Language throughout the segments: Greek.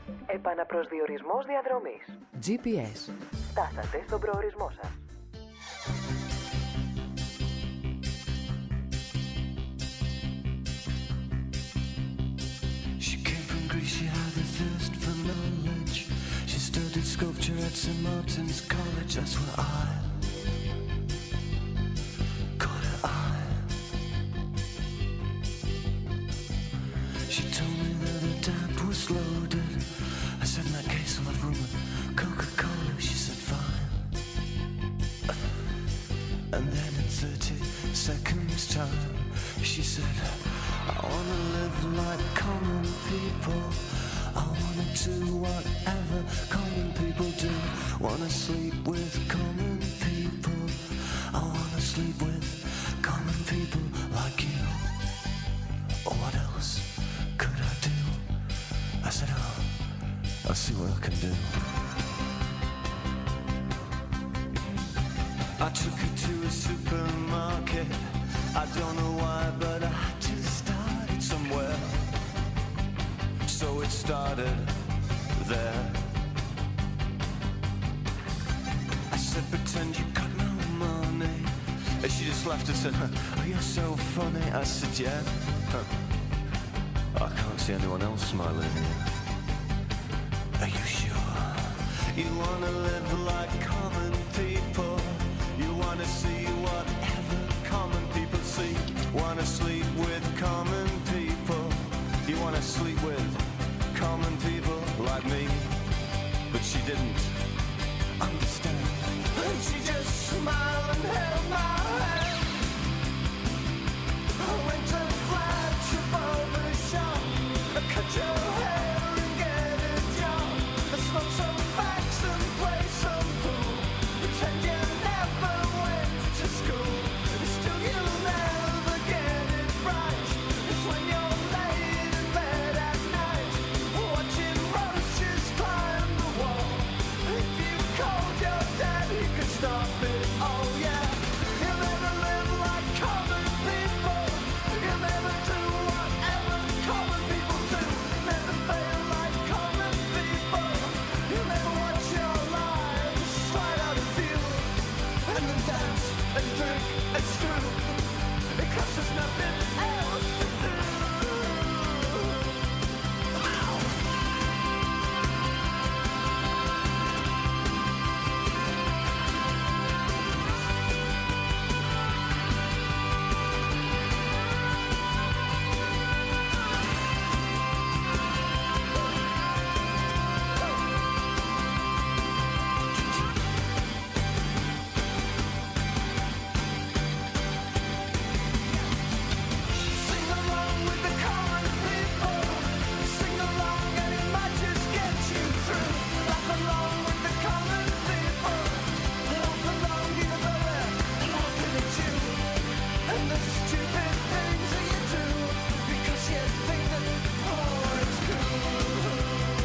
Επαναπροσδιορισμός διαδρομής. GPS. Φτάσατε στον προορισμό σας. She came from Greece, she had a thirst for knowledge. She studied sculpture at St. Martin's College. That's where I caught her eye. She told me that her dad was loaded. I said, in that case I'll have rum and Coca-Cola. She said, fine. And then in 30 seconds time, she said, I wanna live like common people. I wanna do whatever common people do. Wanna sleep with common people. I wanna sleep with common people like you. Or what else could I do? I said, oh, I'll see what I can do. I took her to a supermarket. I don't know why, but I had to start it somewhere. So it started there. I said, pretend you got no money. And she just laughed and said, oh, you're so funny. I said, yeah. I can't see anyone else smiling here. Are you sure? You wanna live like common people. You wanna see whatever common people see. Wanna sleep with common people. You wanna sleep with common people like me. But she didn't understand. And she just smiled and held my hand. I went to flagship over the shop. I cut your hair and get a job. I smoke some facts and play some pool. Pretend you never went to school. Still you'll never get it right. It's when you're laid in bed at night, watching roaches climb the wall. If you called your dad, he could stop it. Oh yeah. You'll never live like common people. You'll never do whatever common people do. Never fail like common people. You'll never watch your lives slide out of view. And then dance and drink and screw. Because there's nothing else to do. Sing along with the common people. Sing along and it might just get you through. Laugh along with the common people. Laugh along even though they're laughing at you. And the stupid things that you do. Because you think that, oh, it's cool.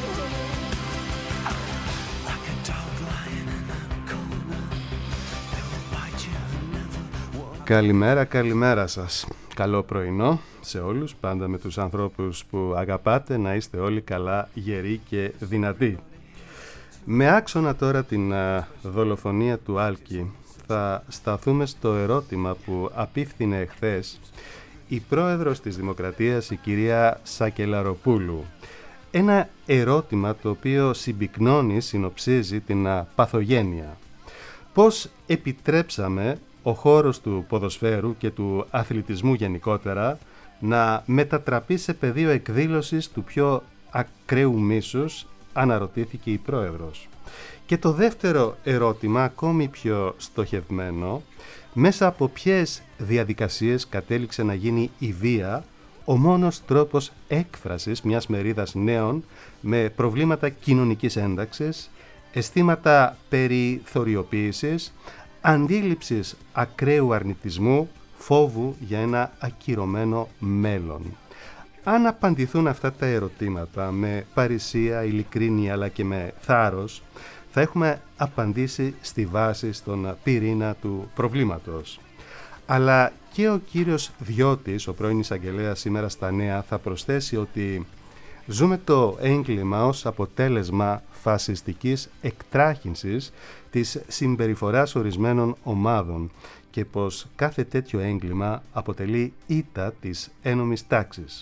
Like a dog lying in a corner. They will bite you and never walk. Καλημέρα σας. Καλό πρωινό σε όλους, πάντα με τους ανθρώπους που αγαπάτε, να είστε όλοι καλά, γεροί και δυνατοί. Με άξονα τώρα την δολοφονία του Άλκη, θα σταθούμε στο ερώτημα που απίφθινε εχθές η πρόεδρος της Δημοκρατίας, η κυρία Σακελαροπούλου. Ένα ερώτημα το οποίο συμπυκνώνει, συνοψίζει την παθογένεια. Πώς επιτρέψαμε ο χώρος του ποδοσφαίρου και του αθλητισμού γενικότερα να μετατραπεί σε πεδίο εκδήλωσης του πιο ακραίου μίσους, αναρωτήθηκε η πρόεδρος. Και το δεύτερο ερώτημα, ακόμη πιο στοχευμένο, μέσα από ποιες διαδικασίες κατέληξε να γίνει η βία ο μόνος τρόπος έκφρασης μιας μερίδας νέων με προβλήματα κοινωνικής ένταξης, αισθήματα περιθωριοποίησης, αντίληψης ακραίου αρνητισμού, φόβου για ένα ακυρωμένο μέλλον. Αν απαντηθούν αυτά τα ερωτήματα με παρησία, ειλικρίνεια αλλά και με θάρρος, θα έχουμε απαντήσει στη βάση, στον πυρήνα του προβλήματος. Αλλά και ο κύριος Διώτης, ο πρώην εισαγγελέας σήμερα στα Νέα, θα προσθέσει ότι Ζούμε το έγκλημα ως αποτέλεσμα φασιστικής εκτράχυνσης της συμπεριφοράς ορισμένων ομάδων και πως κάθε τέτοιο έγκλημα αποτελεί ήττα της ένομης τάξης.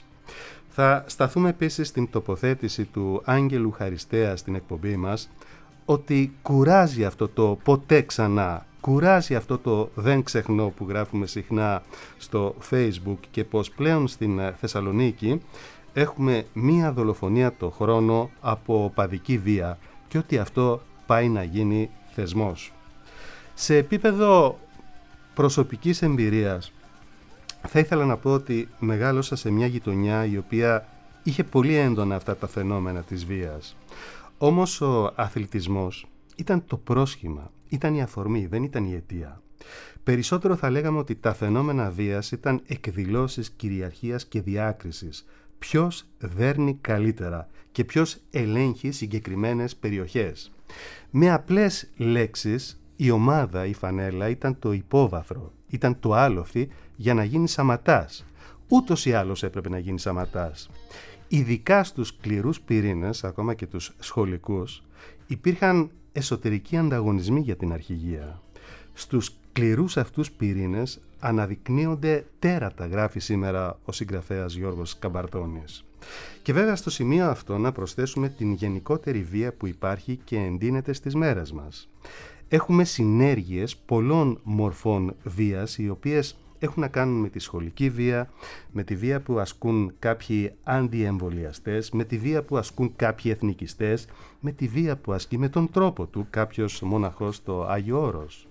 Θα σταθούμε επίσης στην τοποθέτηση του Άγγελου Χαριστέα στην εκπομπή μας ότι κουράζει αυτό το ποτέ ξανά, κουράζει αυτό το δεν ξεχνώ που γράφουμε συχνά στο Facebook και πως πλέον στην Θεσσαλονίκη έχουμε μία δολοφονία το χρόνο από οπαδική βία και ότι αυτό πάει να γίνει θεσμός. Σε επίπεδο προσωπικής εμπειρίας θα ήθελα να πω ότι μεγάλωσα σε μια γειτονιά η οποία είχε πολύ έντονα αυτά τα φαινόμενα της βίας. Όμως ο αθλητισμός ήταν το πρόσχημα, ήταν η αφορμή, δεν ήταν η αιτία. Περισσότερο θα λέγαμε ότι τα φαινόμενα βίας ήταν εκδηλώσεις κυριαρχίας και διάκρισης. Ποιος δέρνει καλύτερα και ποιος ελέγχει συγκεκριμένες περιοχές. Με απλές λέξεις, η ομάδα, η φανέλα ήταν το υπόβαθρο, ήταν το άλοθη για να γίνει σαματάς. Ούτως ή άλλως έπρεπε να γίνει σαματάς. Ειδικά στους σκληρούς πυρήνες, ακόμα και τους σχολικούς, υπήρχαν εσωτερικοί ανταγωνισμοί για την αρχηγία. Στους σκληρούς αυτούς πυρήνες αναδεικνύονται τέρατα, γράφει σήμερα ο συγγραφέας Γιώργος Καμπαρτώνης. Και βέβαια στο σημείο αυτό να προσθέσουμε την γενικότερη βία που υπάρχει και εντείνεται στις μέρες μας. Έχουμε συνέργειες πολλών μορφών βίας, οι οποίες έχουν να κάνουν με τη σχολική βία, με τη βία που ασκούν κάποιοι αντιεμβολιαστές, με τη βία που ασκούν κάποιοι εθνικιστές, με τη βία που ασκεί με τον τρόπο του κάποιος μοναχός στο Άγιο Όρος.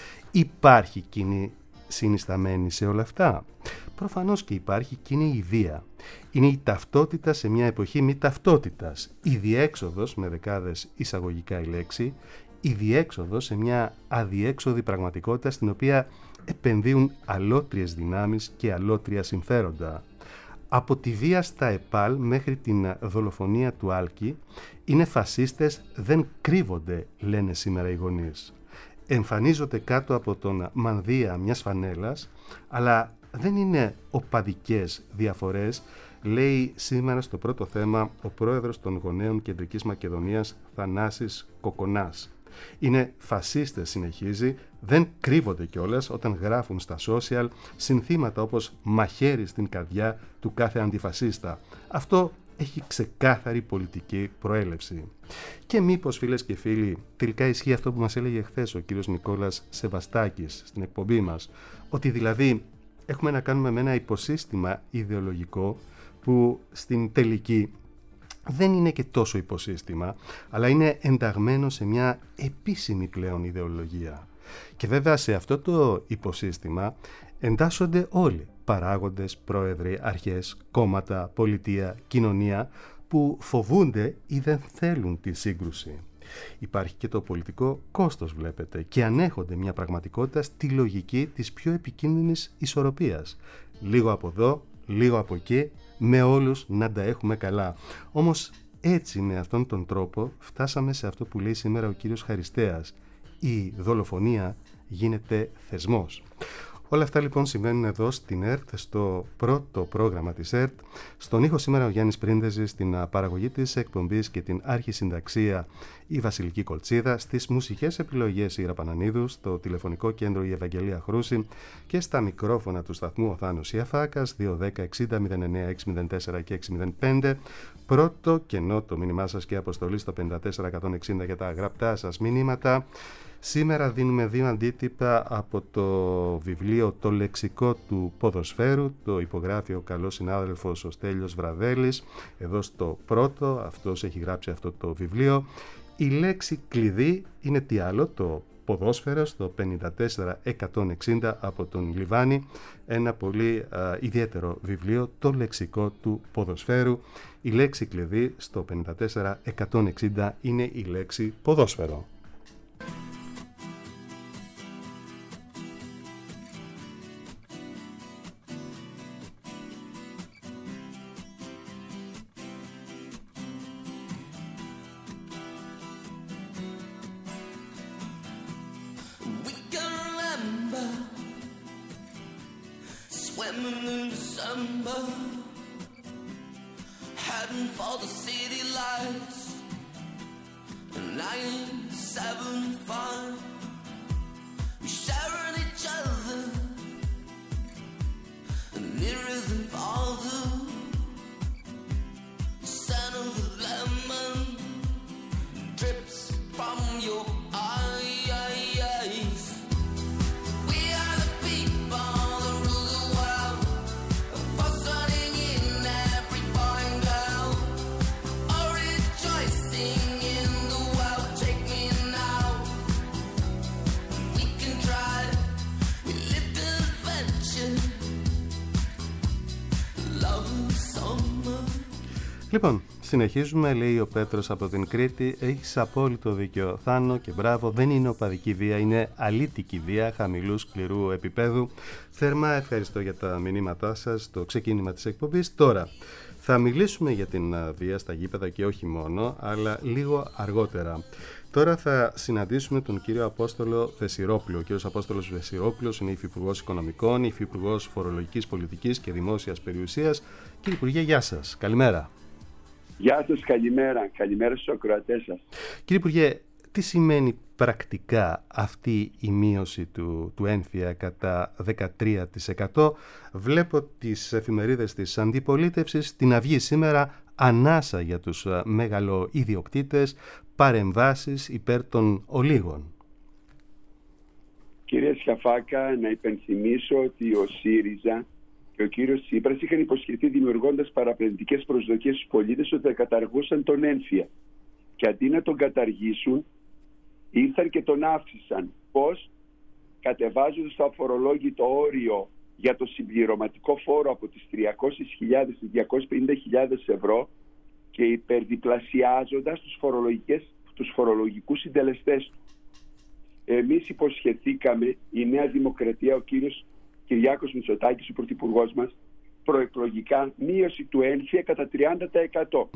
Υπάρχει κοινή συνισταμένη σε όλα αυτά? Προφανώς και υπάρχει κοινή η βία. Είναι η ταυτότητα σε μια εποχή μη ταυτότητας. Η διέξοδος, με δεκάδες εισαγωγικά η λέξη, η διέξοδος σε μια αδιέξοδη πραγματικότητα στην οποία επενδύουν αλότριες δυνάμεις και αλότρια συμφέροντα. Από τη βία στα ΕΠΑΛ μέχρι την δολοφονία του Άλκη, είναι φασίστες, δεν κρύβονται, λένε σήμερα οι γονείς. Εμφανίζονται κάτω από τον μανδύα μιας φανέλας, αλλά δεν είναι οπαδικές διαφορές, λέει σήμερα στο πρώτο θέμα ο πρόεδρος των γονέων Κεντρικής Μακεδονίας Θανάσης Κοκονάς. Είναι φασίστες, συνεχίζει, δεν κρύβονται κιόλας όταν γράφουν στα social συνθήματα όπως «μαχαίρι στην καρδιά του κάθε αντιφασίστα». Αυτό έχει ξεκάθαρη πολιτική προέλευση. Και μήπως, φίλες και φίλοι, τελικά ισχύει αυτό που μας έλεγε χθες ο κύριος Νικόλας Σεβαστάκης στην εκπομπή μας, ότι δηλαδή έχουμε να κάνουμε με ένα υποσύστημα ιδεολογικό που στην τελική δεν είναι και τόσο υποσύστημα, αλλά είναι ενταγμένο σε μια επίσημη πλέον ιδεολογία. Και βέβαια σε αυτό το υποσύστημα εντάσσονται όλοι, παράγοντες, πρόεδροι, αρχές, κόμματα, πολιτεία, κοινωνία, που φοβούνται ή δεν θέλουν τη σύγκρουση. Υπάρχει και το πολιτικό κόστος, βλέπετε, και ανέχονται μια πραγματικότητα στη λογική της πιο επικίνδυνης ισορροπίας. Λίγο από εδώ, λίγο από εκεί, με όλους να τα έχουμε καλά. Όμως έτσι, με αυτόν τον τρόπο, φτάσαμε σε αυτό που λέει σήμερα ο κύριος Χαριστέας. Η δολοφονία γίνεται θεσμός. Όλα αυτά λοιπόν συμβαίνουν εδώ στην ΕΡΤ, στο πρώτο πρόγραμμα της ΕΡΤ. Στον ήχο σήμερα ο Γιάννης Πρίντεζης, στην παραγωγή της εκπομπής και την άρχισυνταξία η Βασιλική Κολτσίδα, στις μουσικές επιλογές η Ήρα Πανανίδου, στο τηλεφωνικό κέντρο η Ευαγγελία Χρούση και στα μικρόφωνα του σταθμού ο Θάνος Ιαφάκας, 210-60-09-604 και 605. Πρώτο κενό το μήνυμά σας και αποστολή στο 54160 για τα γραπτά σας μηνύματα. Σήμερα δίνουμε 2 αντίτυπα από το βιβλίο «Το λεξικό του ποδοσφαίρου». Το υπογράφει ο καλός συνάδελφος ο Στέλιος Βραδέλης. Εδώ στο πρώτο, αυτός έχει γράψει αυτό το βιβλίο. Η λέξη κλειδί είναι τι άλλο? Το ποδόσφαιρο, στο 54160 από τον Λιβάνι. Ένα πολύ ιδιαίτερο βιβλίο, «Το λεξικό του ποδοσφαίρου». Η λέξη κλειδί στο 54160 είναι η λέξη ποδόσφαιρο. Swimming in December, hadn't for the city lights. 975, we're sharing each other, nearer than father. The scent of the lemon drips from your eyes. We are the people that rule the world, running in every boy and girl, all rejoicing in the world. Take me now, we can try, we live in adventure, love and summer. Λοιπόν, συνεχίζουμε, λέει ο Πέτρος από την Κρήτη. Έχεις απόλυτο δίκιο, Θάνο, και μπράβο. Δεν είναι οπαδική βία, είναι αλήτικη βία χαμηλού σκληρού επίπεδου. Θερμά ευχαριστώ για τα μηνύματά σας στο ξεκίνημα της εκπομπής. Τώρα, θα μιλήσουμε για την βία στα γήπεδα και όχι μόνο, αλλά λίγο αργότερα. Τώρα θα συναντήσουμε τον κύριο Απόστολο Βεσιρόπουλο. Ο κύριος Απόστολος Βεσιρόπουλος είναι υφυπουργός Οικονομικών, υφυπουργός Φορολογικής Πολιτικής και Δημόσιας Περιουσίας. Κύριε Υπουργέ, γεια σας. Καλημέρα. Γεια σας, καλημέρα. Καλημέρα στους ακροατές σας. Κύριε Υπουργέ, τι σημαίνει πρακτικά αυτή η μείωση του έμφυα κατά 13%? Βλέπω τις εφημερίδες της αντιπολίτευσης, την Αυγή σήμερα, ανάσα για τους μεγαλοειδιοκτήτες, παρεμβάσεις υπέρ των ολίγων. Κύριε Σιαφάκα, να υπενθυμίσω ότι ο ΣΥΡΙΖΑ και ο κύριος Τσίπρας είχαν υποσχεθεί, δημιουργώντας παραπλανητικές προσδοκίες στους πολίτες, ότι θα καταργούσαν τον έμφυα. Και αντί να τον καταργήσουν, ήρθαν και τον αύξησαν. Πώς? Κατεβάζοντας το αφορολόγητο όριο για το συμπληρωματικό φόρο από τις 300.000 στις 250.000 ευρώ και υπερδιπλασιάζοντας τους φορολογικούς συντελεστές του. Εμείς υποσχεθήκαμε, η Νέα Δημοκρατία, ο κύριος Κυριάκος Μητσοτάκης, ο πρωθυπουργός μας, προεκλογικά μείωση του έμφυα κατά 30%.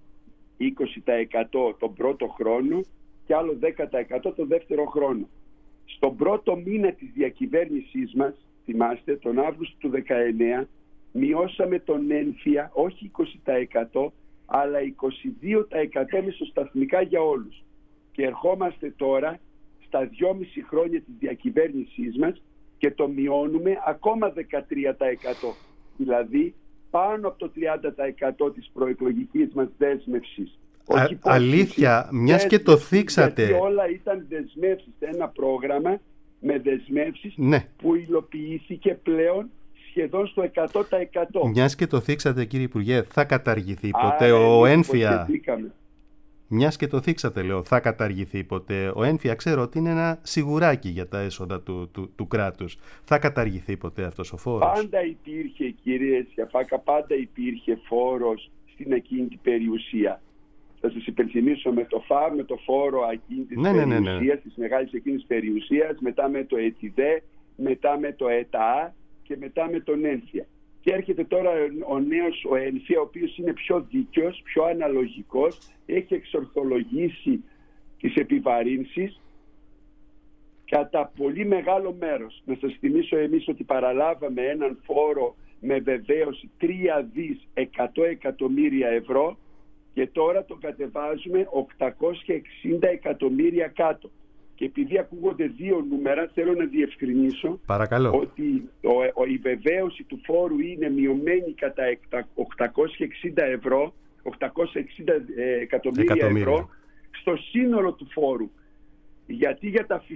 20% τον πρώτο χρόνο και άλλο 10% τον δεύτερο χρόνο. Στον πρώτο μήνα της διακυβέρνησής μας, θυμάστε, τον Αύγουστο του 2019, μειώσαμε τον έμφυα όχι 20% αλλά 22% μισοσταθμικά για όλους. Και ερχόμαστε τώρα στα 2,5 χρόνια της διακυβέρνησής μας και το μειώνουμε ακόμα 13%. Δηλαδή πάνω από το 30% της προεκλογικής μας δέσμευσης. Αλήθεια, μιας και το θίξατε. Γιατί όλα ήταν δεσμεύσεις, ένα πρόγραμμα με δεσμεύσεις, ναι, που υλοποιήθηκε πλέον σχεδόν στο 100%. Μιας και το θίξατε, κύριε Υπουργέ, θα καταργηθεί ποτέ ο έμφυα? Μιας και το θίξατε, λέω, θα καταργηθεί ποτέ ο έμφυα? Ξέρω ότι είναι ένα σιγουράκι για τα έσοδα του κράτους. Θα καταργηθεί ποτέ αυτός ο φόρος? Πάντα υπήρχε, κύριε Σιαφάκα, πάντα υπήρχε φόρος στην ακίνητη περιουσία. Θα σας υπενθυμίσω με το ΦΑ, με το φόρο ακίνητης περιουσίας, της μεγάλης ακίνητης περιουσίας, μετά με το ΕΤΙΔΕ, μετά με το ΕΤΑ και μετά με τον έμφυα. Και έρχεται τώρα ο νέος ο έμφυα, ο οποίος είναι πιο δίκαιος, πιο αναλογικός, έχει εξορθολογήσει τις επιβαρύνσεις κατά πολύ μεγάλο μέρος. Να σας θυμίσω εμείς ότι παραλάβαμε έναν φόρο με βεβαίωση 3.100 εκατομμύρια ευρώ και τώρα το κατεβάζουμε 860 εκατομμύρια κάτω. Και επειδή ακούγονται δύο νούμερα, θέλω να διευκρινίσω, παρακαλώ, ότι η βεβαίωση του φόρου είναι μειωμένη κατά 860 εκατομμύρια ευρώ στο σύνολο του φόρου. Γιατί για τα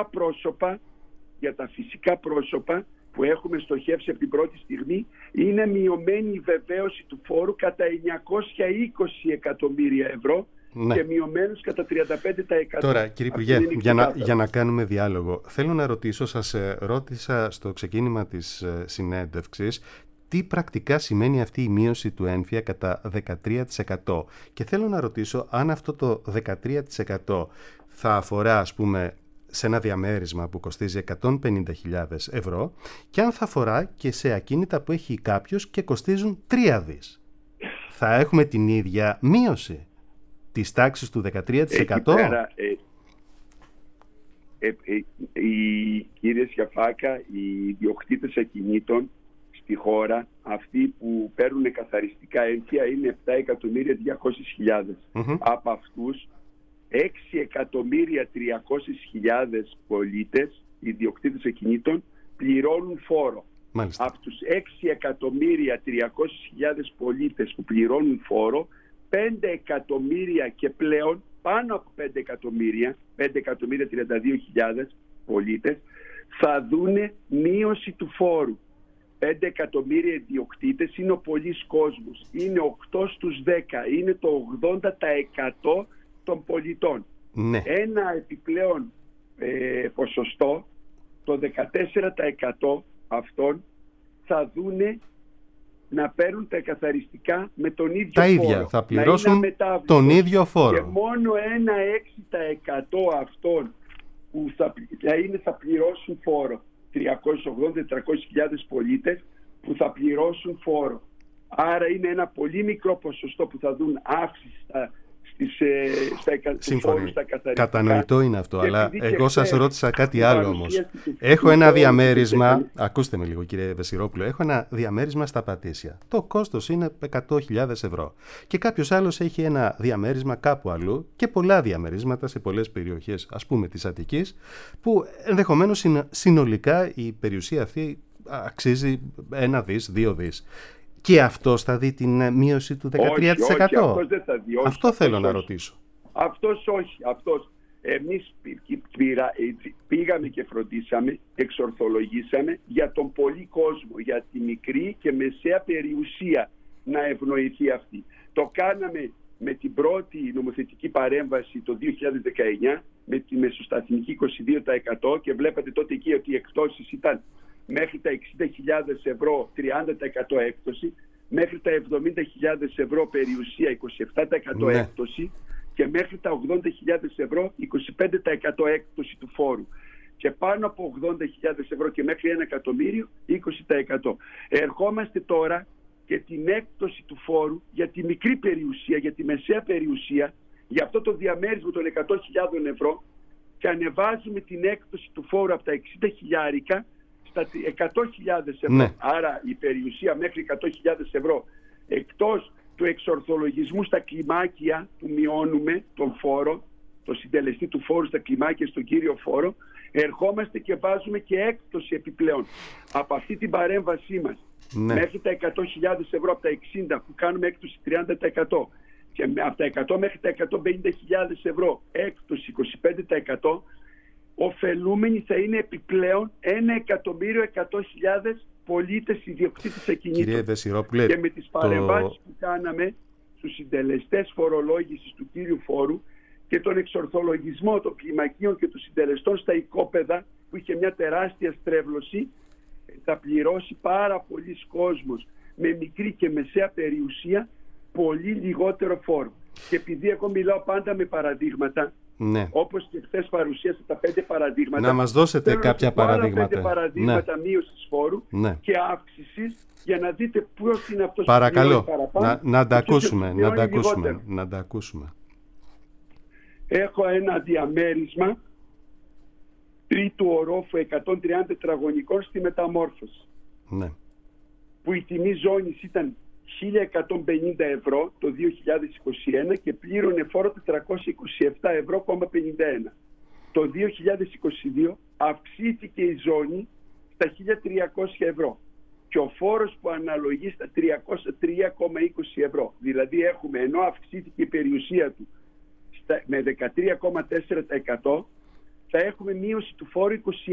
φυσικά πρόσωπα που έχουμε στοχεύσει από την πρώτη στιγμή, είναι μειωμένη η βεβαίωση του φόρου κατά 920 εκατομμύρια ευρώ, ναι, και μειωμένους κατά 35%. Τώρα, κύριε Υπουργέ, για να κάνουμε διάλογο, θέλω να ρωτήσω, σας ρώτησα στο ξεκίνημα της συνέντευξης, τι πρακτικά σημαίνει αυτή η μείωση του έμφυα κατά 13%. Και θέλω να ρωτήσω αν αυτό το 13% θα αφορά, ας πούμε, σε ένα διαμέρισμα που κοστίζει 150.000 ευρώ και αν θα αφορά και σε ακίνητα που έχει κάποιος και κοστίζουν 3 δις. Θα έχουμε την ίδια μείωση της τάξης του 13%? Κύριε Σιαφάκα, οι ιδιοκτήτες ακινήτων στη χώρα, αυτοί που παίρνουν καθαριστικά έμφυα, είναι 7.200.000. Από αυτούς 6.300.000 πολίτες, ιδιοκτήτες ακινήτων, πληρώνουν φόρο. Μάλιστα. Από τους 6.300.000 πολίτες που πληρώνουν φόρο, 5 εκατομμύρια και πλέον, πάνω από 5 εκατομμύρια, 5.032.000 πολίτες, θα δούνε μείωση του φόρου. 5 εκατομμύρια ιδιοκτήτες είναι ο πολύς κόσμος. Είναι 8 στους 10. Είναι το 80% των πολιτών. Ναι. Ένα επιπλέον ποσοστό, το 14% αυτών, θα δούνε να παίρνουν τα καθαριστικά με τον ίδιο τα φόρο. ίδια, θα πληρώσουν τον ίδιο φόρο. Και μόνο ένα 6% αυτών που θα πληρώσουν φόρο. 380-400.000 πολίτες που θα πληρώσουν φόρο. Άρα είναι ένα πολύ μικρό ποσοστό που θα δουν αύξηση Σύμφωνοι. στα καθαριστικά. Κατανοητό είναι αυτό, αλλά εγώ σας ρώτησα κάτι άλλο όμως. Έχω ένα διαμέρισμα, ακούστε με λίγο κύριε Βεσιρόπουλο, έχω ένα διαμέρισμα στα Πατήσια. Το κόστος είναι 100.000 ευρώ. Και κάποιος άλλος έχει ένα διαμέρισμα κάπου αλλού και πολλά διαμερίσματα σε πολλές περιοχές, ας πούμε της Αττικής, που ενδεχομένως συνολικά η περιουσία αυτή αξίζει 1 δις, 2 δις. Και αυτός θα δει την μείωση του 13%. Όχι, αυτός δεν θα δει. Αυτό θέλω να ρωτήσω. Αυτός όχι. Εμείς πήγαμε και φροντίσαμε, εξορθολογήσαμε για τον πολύ κόσμο, για τη μικρή και μεσαία περιουσία να ευνοηθεί αυτή. Το κάναμε με την πρώτη νομοθετική παρέμβαση το 2019, με τη μεσοσταθμική 22% και βλέπατε τότε εκεί ότι οι εκπτώσεις ήταν μέχρι τα 60.000 ευρώ 30% έκπτωση, μέχρι τα 70.000 ευρώ περιουσία 27% έκπτωση και μέχρι τα 80.000 ευρώ 25% έκπτωση του φόρου. Και πάνω από 80.000 ευρώ και μέχρι 1 εκατομμύριο 20%. Ερχόμαστε τώρα και την έκπτωση του φόρου για τη μικρή περιουσία, για τη μεσαία περιουσία, για αυτό το διαμέρισμα των 100.000 ευρώ και ανεβάζουμε την έκπτωση του φόρου από τα 60.000 στα 100.000 ευρώ. Ναι. Άρα η περιουσία μέχρι 100.000 ευρώ, εκτός του εξορθολογισμού στα κλιμάκια που μειώνουμε τον φόρο, το συντελεστή του φόρου στα κλιμάκια στον κύριο φόρο, ερχόμαστε και βάζουμε και έκπτωση επιπλέον. Από αυτή την παρέμβασή μας, μέχρι τα 100.000 ευρώ από τα 60 που κάνουμε έκπτωση 30% και από τα 100 μέχρι τα 150.000 ευρώ έκπτωση 25%, ωφελούμενοι θα είναι επιπλέον 1.100.000 πολίτες ιδιοκτήτες ακινήτων. Κύριε Βεσιρόπουλε, και με τις παρεμβάσεις που κάναμε στους συντελεστές φορολόγησης του κύριου φόρου και τον εξορθολογισμό των κλιμακίων και των συντελεστών στα οικόπεδα που είχε μια τεράστια στρέβλωση, θα πληρώσει πάρα πολλοί κόσμος με μικρή και μεσαία περιουσία πολύ λιγότερο φόρο. Και επειδή εγώ μιλάω πάντα με παραδείγματα, όπως και χθες παρουσίασα τα 5 παραδείγματα, να μας δώσετε κάποια παραδείγματα. 5 παραδείγματα μείωσης φόρου και αύξησης για να δείτε ποιος είναι αυτός. Παρακαλώ, που παραπάνω, να τα ακούσουμε. Έχω ένα διαμέρισμα τρίτου ορόφου 130 τετραγωνικών στη Μεταμόρφωση, που η τιμή ζώνης ήταν 1.150 ευρώ το 2021 και πλήρωνε φόρο 427 ευρώ, 51. Το 2022 αυξήθηκε η ζώνη στα 1.300 ευρώ και ο φόρος που αναλογεί στα 303,20 ευρώ. Δηλαδή έχουμε, ενώ αυξήθηκε η περιουσία του με 13,4%, θα έχουμε μείωση του φόρου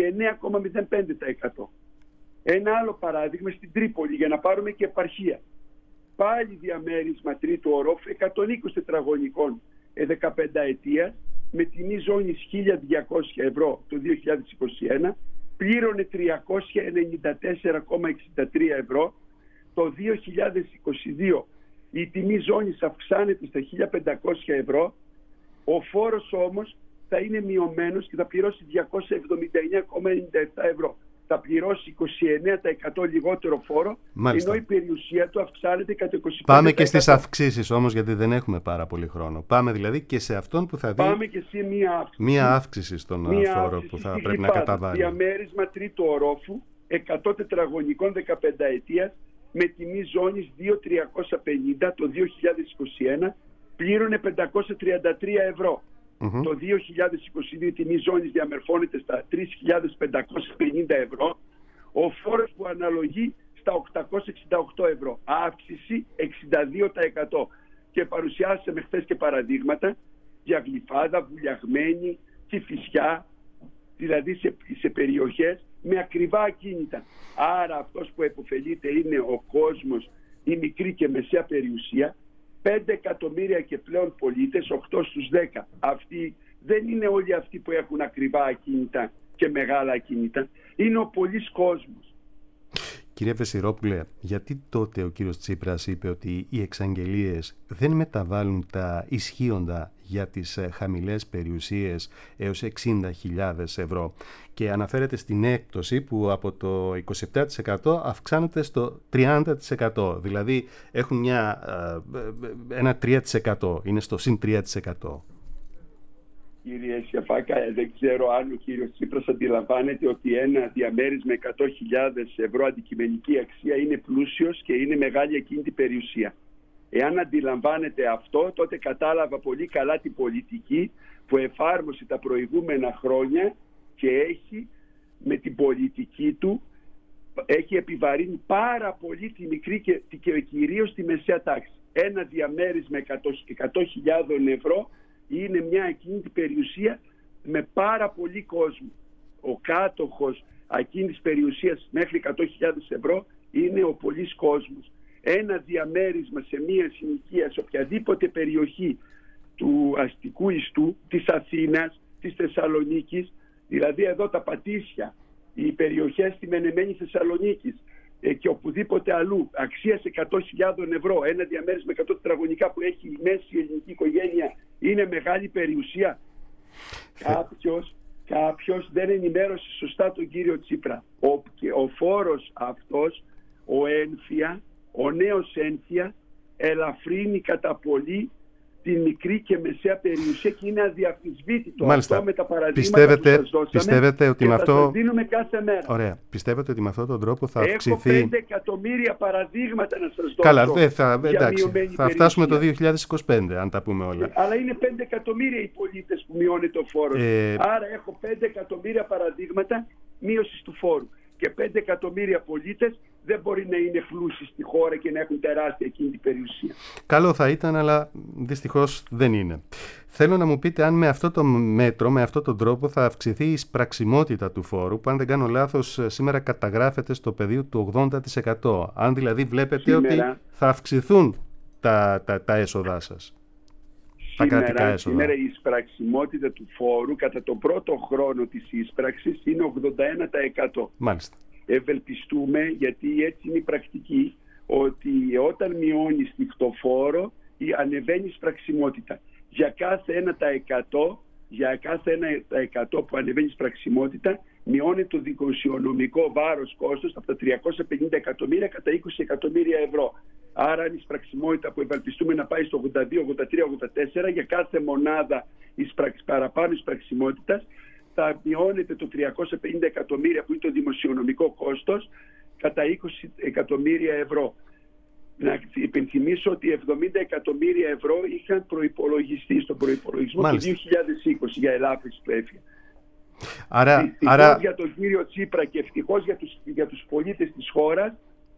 29,05%. Ένα άλλο παράδειγμα στην Τρίπολη, για να πάρουμε και επαρχία. Πάλι διαμέρισμα τρίτου ορόφου 120 τετραγωνικών 15 ετίας με τιμή ζώνης 1.200 ευρώ το 2021, πλήρωνε 394,63 ευρώ. Το 2022 η τιμή ζώνης αυξάνεται στα 1.500 ευρώ, ο φόρος όμως θα είναι μειωμένος και θα πληρώσει 279,97 ευρώ. Θα πληρώσει 29% λιγότερο φόρο, ενώ η περιουσία του αυξάνεται κατά 25%. Πάμε και στις αυξήσεις όμως, γιατί δεν έχουμε πάρα πολύ χρόνο. Πάμε δηλαδή και σε αυτόν που θα δει. Πάμε και σε μία αύξηση. Μία αύξηση στον φόρο που θα πρέπει να καταβάλει. Διαμέρισμα τρίτου ορόφου, 100 τετραγωνικών 15 ετίας με τιμή ζώνης 2.350 το 2021 πλήρωνε 533 ευρώ. Το 2022 η τιμή ζώνης διαμορφώνεται στα 3.550 ευρώ, ο φόρος που αναλογεί στα 868 ευρώ, αύξηση 62%. Και παρουσιάσαμε χθες και παραδείγματα για Γλυφάδα, Βουλιαγμένη, Κηφισιά, δηλαδή σε περιοχές με ακριβά ακίνητα. Άρα αυτός που επωφελείται είναι ο κόσμος, η μικρή και μεσαία περιουσία, 5 εκατομμύρια και πλέον πολίτες, 8 στους 10. Αυτοί δεν είναι όλοι αυτοί που έχουν ακριβά ακίνητα και μεγάλα ακίνητα, είναι ο πολύς κόσμος. Κύριε Βεσιρόπουλε, γιατί τότε ο κύριος Τσίπρας είπε ότι οι εξαγγελίες δεν μεταβάλλουν τα ισχύοντα για τις χαμηλές περιουσίες έως 60.000 ευρώ και αναφέρεται στην έκπτωση που από το 27% αυξάνεται στο 30%, δηλαδή έχουν ένα 3%, είναι στο συν 3%. Κύριε Σιαφάκα, δεν ξέρω αν ο κύριος Τσίπρας αντιλαμβάνεται ότι ένα διαμέρισμα 100.000 ευρώ αντικειμενική αξία είναι πλούσιος και είναι μεγάλη ακίνητη περιουσία. Εάν αντιλαμβάνεται αυτό, τότε κατάλαβα πολύ καλά την πολιτική που εφάρμοσε τα προηγούμενα χρόνια και έχει με την πολιτική του έχει επιβαρύνει πάρα πολύ τη μικρή και κυρίως τη μεσαία τάξη. Ένα διαμέρισμα 100.000 ευρώ είναι μια ακίνητη περιουσία με πάρα πολύ κόσμο. Ο κάτοχος ακίνητης περιουσίας μέχρι 100.000 ευρώ είναι ο πολύς κόσμος. Ένα διαμέρισμα σε μια συνοικία σε οποιαδήποτε περιοχή του αστικού ιστού, της Αθήνας, της Θεσσαλονίκης, δηλαδή εδώ τα Πατήσια, οι περιοχές στη Μενεμένη Θεσσαλονίκης και οπουδήποτε αλλού, αξίας 100.000 ευρώ, ένα διαμέρισμα 100 τετραγωνικά που έχει η μέση ελληνική οικογένεια, είναι μεγάλη περιουσία. Κάποιος δεν ενημέρωσε σωστά τον κύριο Τσίπρα. Ο φόρος αυτός, ο νέος ένφια, ελαφρύνει κατά πολύ τη μικρή και μεσαία περιουσία και είναι αδιαφυσβήτητο. Μάλιστα. Αυτό με τα παραδείγματα που σας δώσαμε πιστεύετε ότι και με αυτό... σας δίνουμε κάθε μέρα. Ωραία. Πιστεύετε ότι με αυτόν τον τρόπο θα αυξηθεί... Έχω 5 εκατομμύρια παραδείγματα να σας δώσω. Καλά, θα φτάσουμε το 2025 αν τα πούμε όλα. Αλλά είναι 5 εκατομμύρια οι πολίτες που μειώνεται ο φόρος. Άρα έχω 5 εκατομμύρια παραδείγματα μείωσης του φόρου. Και 5 εκατομμύρια πολίτες δεν μπορεί να είναι πλούσιοι στη χώρα και να έχουν τεράστια εκείνη την περιουσία. Καλό θα ήταν, αλλά δυστυχώς δεν είναι. Θέλω να μου πείτε αν με αυτό το μέτρο, με αυτόν τον τρόπο θα αυξηθεί η εισπραξιμότητα του φόρου, που αν δεν κάνω λάθος σήμερα καταγράφεται στο πεδίο του 80%. Αν δηλαδή βλέπετε ότι θα αυξηθούν τα έσοδά σας. Σήμερα η εισπραξιμότητα του φόρου κατά τον πρώτο χρόνο της εισπράξης είναι 81%. Μάλιστα. Ευελπιστούμε, γιατί έτσι είναι η πρακτική, ότι όταν μειώνεις το φόρο ανεβαίνει η εισπραξιμότητα. Για κάθε 1% που ανεβαίνει η εισπραξιμότητα μειώνει το δημοσιονομικό βάρος κόστος από τα 350 εκατομμύρια κατά 20 εκατομμύρια ευρώ. Άρα η εισπραξιμότητα που ευελπιστούμε να πάει στο 82, 83, 84 για κάθε μονάδα παραπάνω εισπραξιμότητας θα μειώνεται το 350 εκατομμύρια που είναι το δημοσιονομικό κόστος κατά 20 εκατομμύρια ευρώ. Να υπενθυμίσω ότι 70 εκατομμύρια ευρώ είχαν προϋπολογιστεί στον προϋπολογισμό του 2020 για ελάφρυνση του έμφυα. Ευτυχώς για τον κύριο Τσίπρα και ευτυχώς για τους πολίτες της χώρας,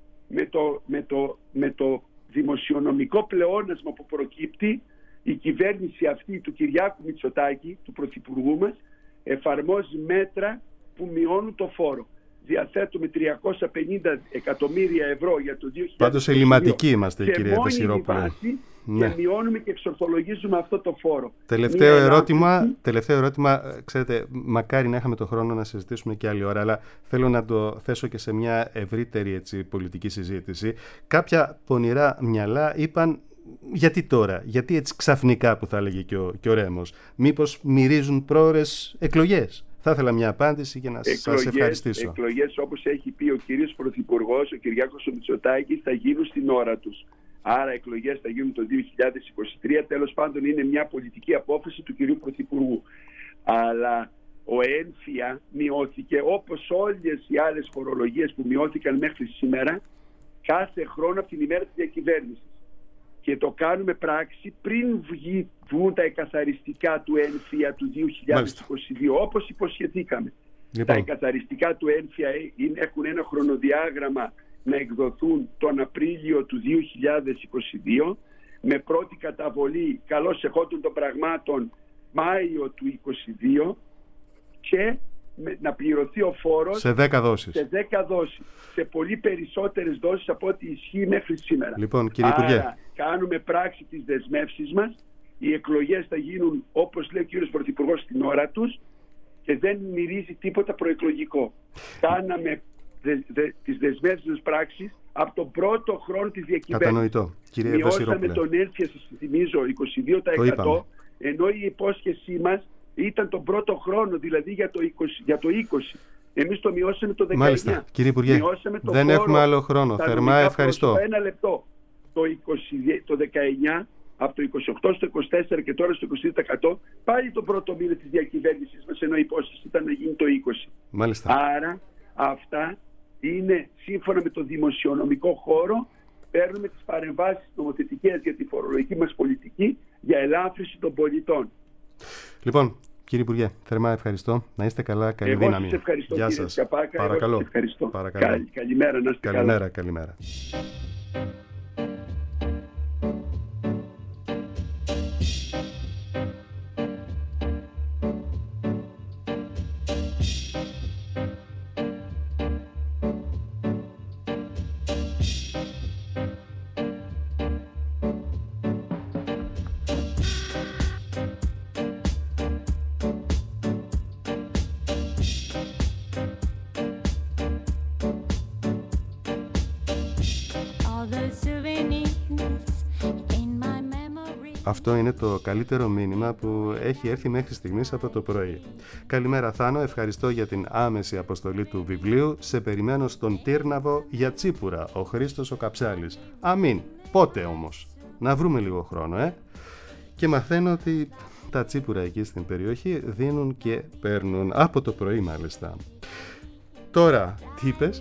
με το δημοσιονομικό πλεόνασμα που προκύπτει, η κυβέρνηση αυτή του Κυριάκου Μητσοτάκη, του Πρωθυπουργού μας, εφαρμόζει μέτρα που μειώνουν το φόρο. Διαθέτουμε 350 εκατομμύρια ευρώ για το 2020. Πάντως ελληματικοί είμαστε, κύριε Βεσιρόπουλε. Και μειώνουμε και εξορθολογίζουμε αυτό το φόρο. Τελευταίο ερώτημα, ξέρετε, μακάρι να είχαμε το χρόνο να συζητήσουμε και άλλη ώρα, αλλά θέλω να το θέσω και σε μια ευρύτερη πολιτική συζήτηση. Κάποια πονηρά μυαλά είπαν, γιατί τώρα, γιατί έτσι ξαφνικά, που θα έλεγε και ο Ρέμος, μήπως μυρίζουν πρόωρες εκλογές? Θα ήθελα μια απάντηση για να σας ευχαριστήσω. Εκλογές, όπως έχει πει ο κύριος Πρωθυπουργός, ο Κυριάκος Μητσοτάκης, θα γίνουν στην ώρα τους. Άρα εκλογές θα γίνουν το 2023. Τέλος πάντων είναι μια πολιτική απόφαση του κυρίου Πρωθυπουργού. Αλλά ο έμφυα μειώθηκε όπως όλες οι άλλες φορολογίες που μειώθηκαν μέχρι σήμερα κάθε χρόνο από την ημέρα της διακυβέρνησης. Και το κάνουμε πράξη πριν βγουν τα εκαθαριστικά του έμφυα του 2022, όπως υποσχεθήκαμε. Τα εκαθαριστικά του έμφυα έχουν ένα χρονοδιάγραμμα να εκδοθούν τον Απρίλιο του 2022, με πρώτη καταβολή καλώς εχόντων των πραγμάτων Μάιο του 2022 και να πληρωθεί ο φόρος σε 10 δόσεις. Σε πολύ περισσότερες δόσεις από ό,τι ισχύει μέχρι σήμερα. Λοιπόν, κύριε Υπουργέ. Άρα κάνουμε πράξη τις δεσμεύσεις μας. Οι εκλογές θα γίνουν, όπως λέει ο κύριος Πρωθυπουργός, στην ώρα τους και δεν μυρίζει τίποτα προεκλογικό. Κάναμε τις δεσμεύσεις μας πράξεις από τον πρώτο χρόνο της διακυβέρνησης. Κατανοητό. Κύριε Μειώσαμε τον έμφυα, σας θυμίζω, 22%, ενώ η υπόσχεσή μας ήταν τον πρώτο χρόνο, δηλαδή για το 20. Εμείς το μειώσαμε το 19. Μάλιστα. Κύριε Υπουργέ, δεν έχουμε άλλο χρόνο. Θερμά ευχαριστώ. Ένα λεπτό. Το 19, από το 28 στο 24 και τώρα στο 22%, πάλι το πρώτο μήνα της διακυβέρνησης μας, ενώ η υπόσχεση ήταν να γίνει το 20. Μάλιστα. Άρα αυτά είναι σύμφωνα με το δημοσιονομικό χώρο. Παίρνουμε τις παρεμβάσεις νομοθετικές για τη φορολογική μας πολιτική για ελάφρυνση των πολιτών. Λοιπόν, κύριε Υπουργέ, θερμά ευχαριστώ. Να είστε καλά, καλή δύναμη. Εγώ σας ευχαριστώ, Γεια κύριε σας. Σιαπάκα. Παρακαλώ. Εγώ σας ευχαριστώ. Παρακαλώ. Καλημέρα, να είστε καλά. Καλημέρα. Αυτό είναι το καλύτερο μήνυμα που έχει έρθει μέχρι στιγμής από το πρωί. Καλημέρα Θάνο, ευχαριστώ για την άμεση αποστολή του βιβλίου. Σε περιμένω στον Τύρναβο για τσίπουρα, ο Χρήστος ο Καψάλης. Αμήν, πότε όμως? Να βρούμε λίγο χρόνο, Και μαθαίνω ότι τα τσίπουρα εκεί στην περιοχή δίνουν και παίρνουν, από το πρωί μάλιστα. Τώρα, τι είπες?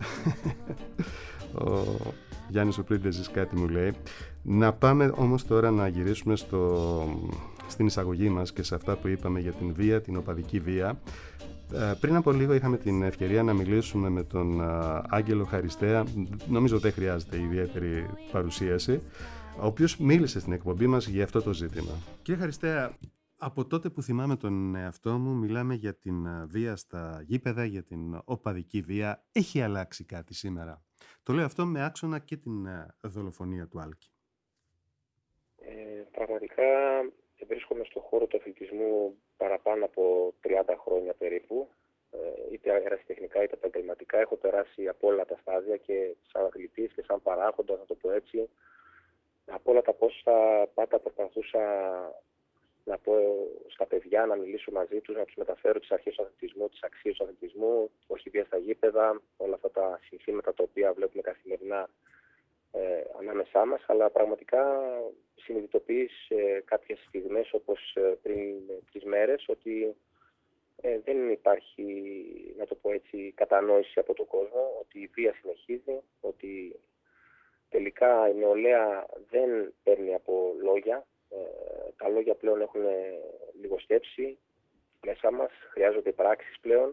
Ο Γιάννης ο Πρίντεζης κάτι μου λέει. Να πάμε όμως τώρα να γυρίσουμε στην εισαγωγή μας και σε αυτά που είπαμε για την βία, την οπαδική βία. Πριν από λίγο είχαμε την ευκαιρία να μιλήσουμε με τον Άγγελο Χαριστέα. Νομίζω δεν χρειάζεται ιδιαίτερη παρουσίαση, ο οποίος μίλησε στην εκπομπή μας για αυτό το ζήτημα. Κύριε Χαριστέα, από τότε που θυμάμαι τον εαυτό μου μιλάμε για την βία στα γήπεδα, για την οπαδική βία. Έχει αλλάξει κάτι σήμερα? Το λέω αυτό με άξονα και την δολοφονία του Άλκη. Πραγματικά βρίσκομαι στον χώρο του αθλητισμού παραπάνω από 30 χρόνια περίπου, είτε αερασιτεχνικά είτε επαγγελματικά. Έχω περάσει από όλα τα στάδια και σαν αθλητής και σαν παράγοντα, να το πω έτσι. Από όλα τα πόσα πάντα προσπαθούσα να πω στα παιδιά, να μιλήσω μαζί τους, να τους μεταφέρω τις αρχές του αθλητισμού, τις αξίες του αθλητισμού, όχι βία στα γήπεδα, όλα αυτά τα συνθήματα τα οποία βλέπουμε καθημερινά ανάμεσά μας, αλλά πραγματικά συνειδητοποιείς κάποιες στιγμές, όπως πριν τις μέρες, ότι δεν υπάρχει, να το πω έτσι, κατανόηση από τον κόσμο, ότι η βία συνεχίζει, ότι τελικά η νεολαία δεν παίρνει από λόγια. Τα λόγια πλέον έχουν λιγοσκέψει μέσα μας, χρειάζονται πράξεις πλέον.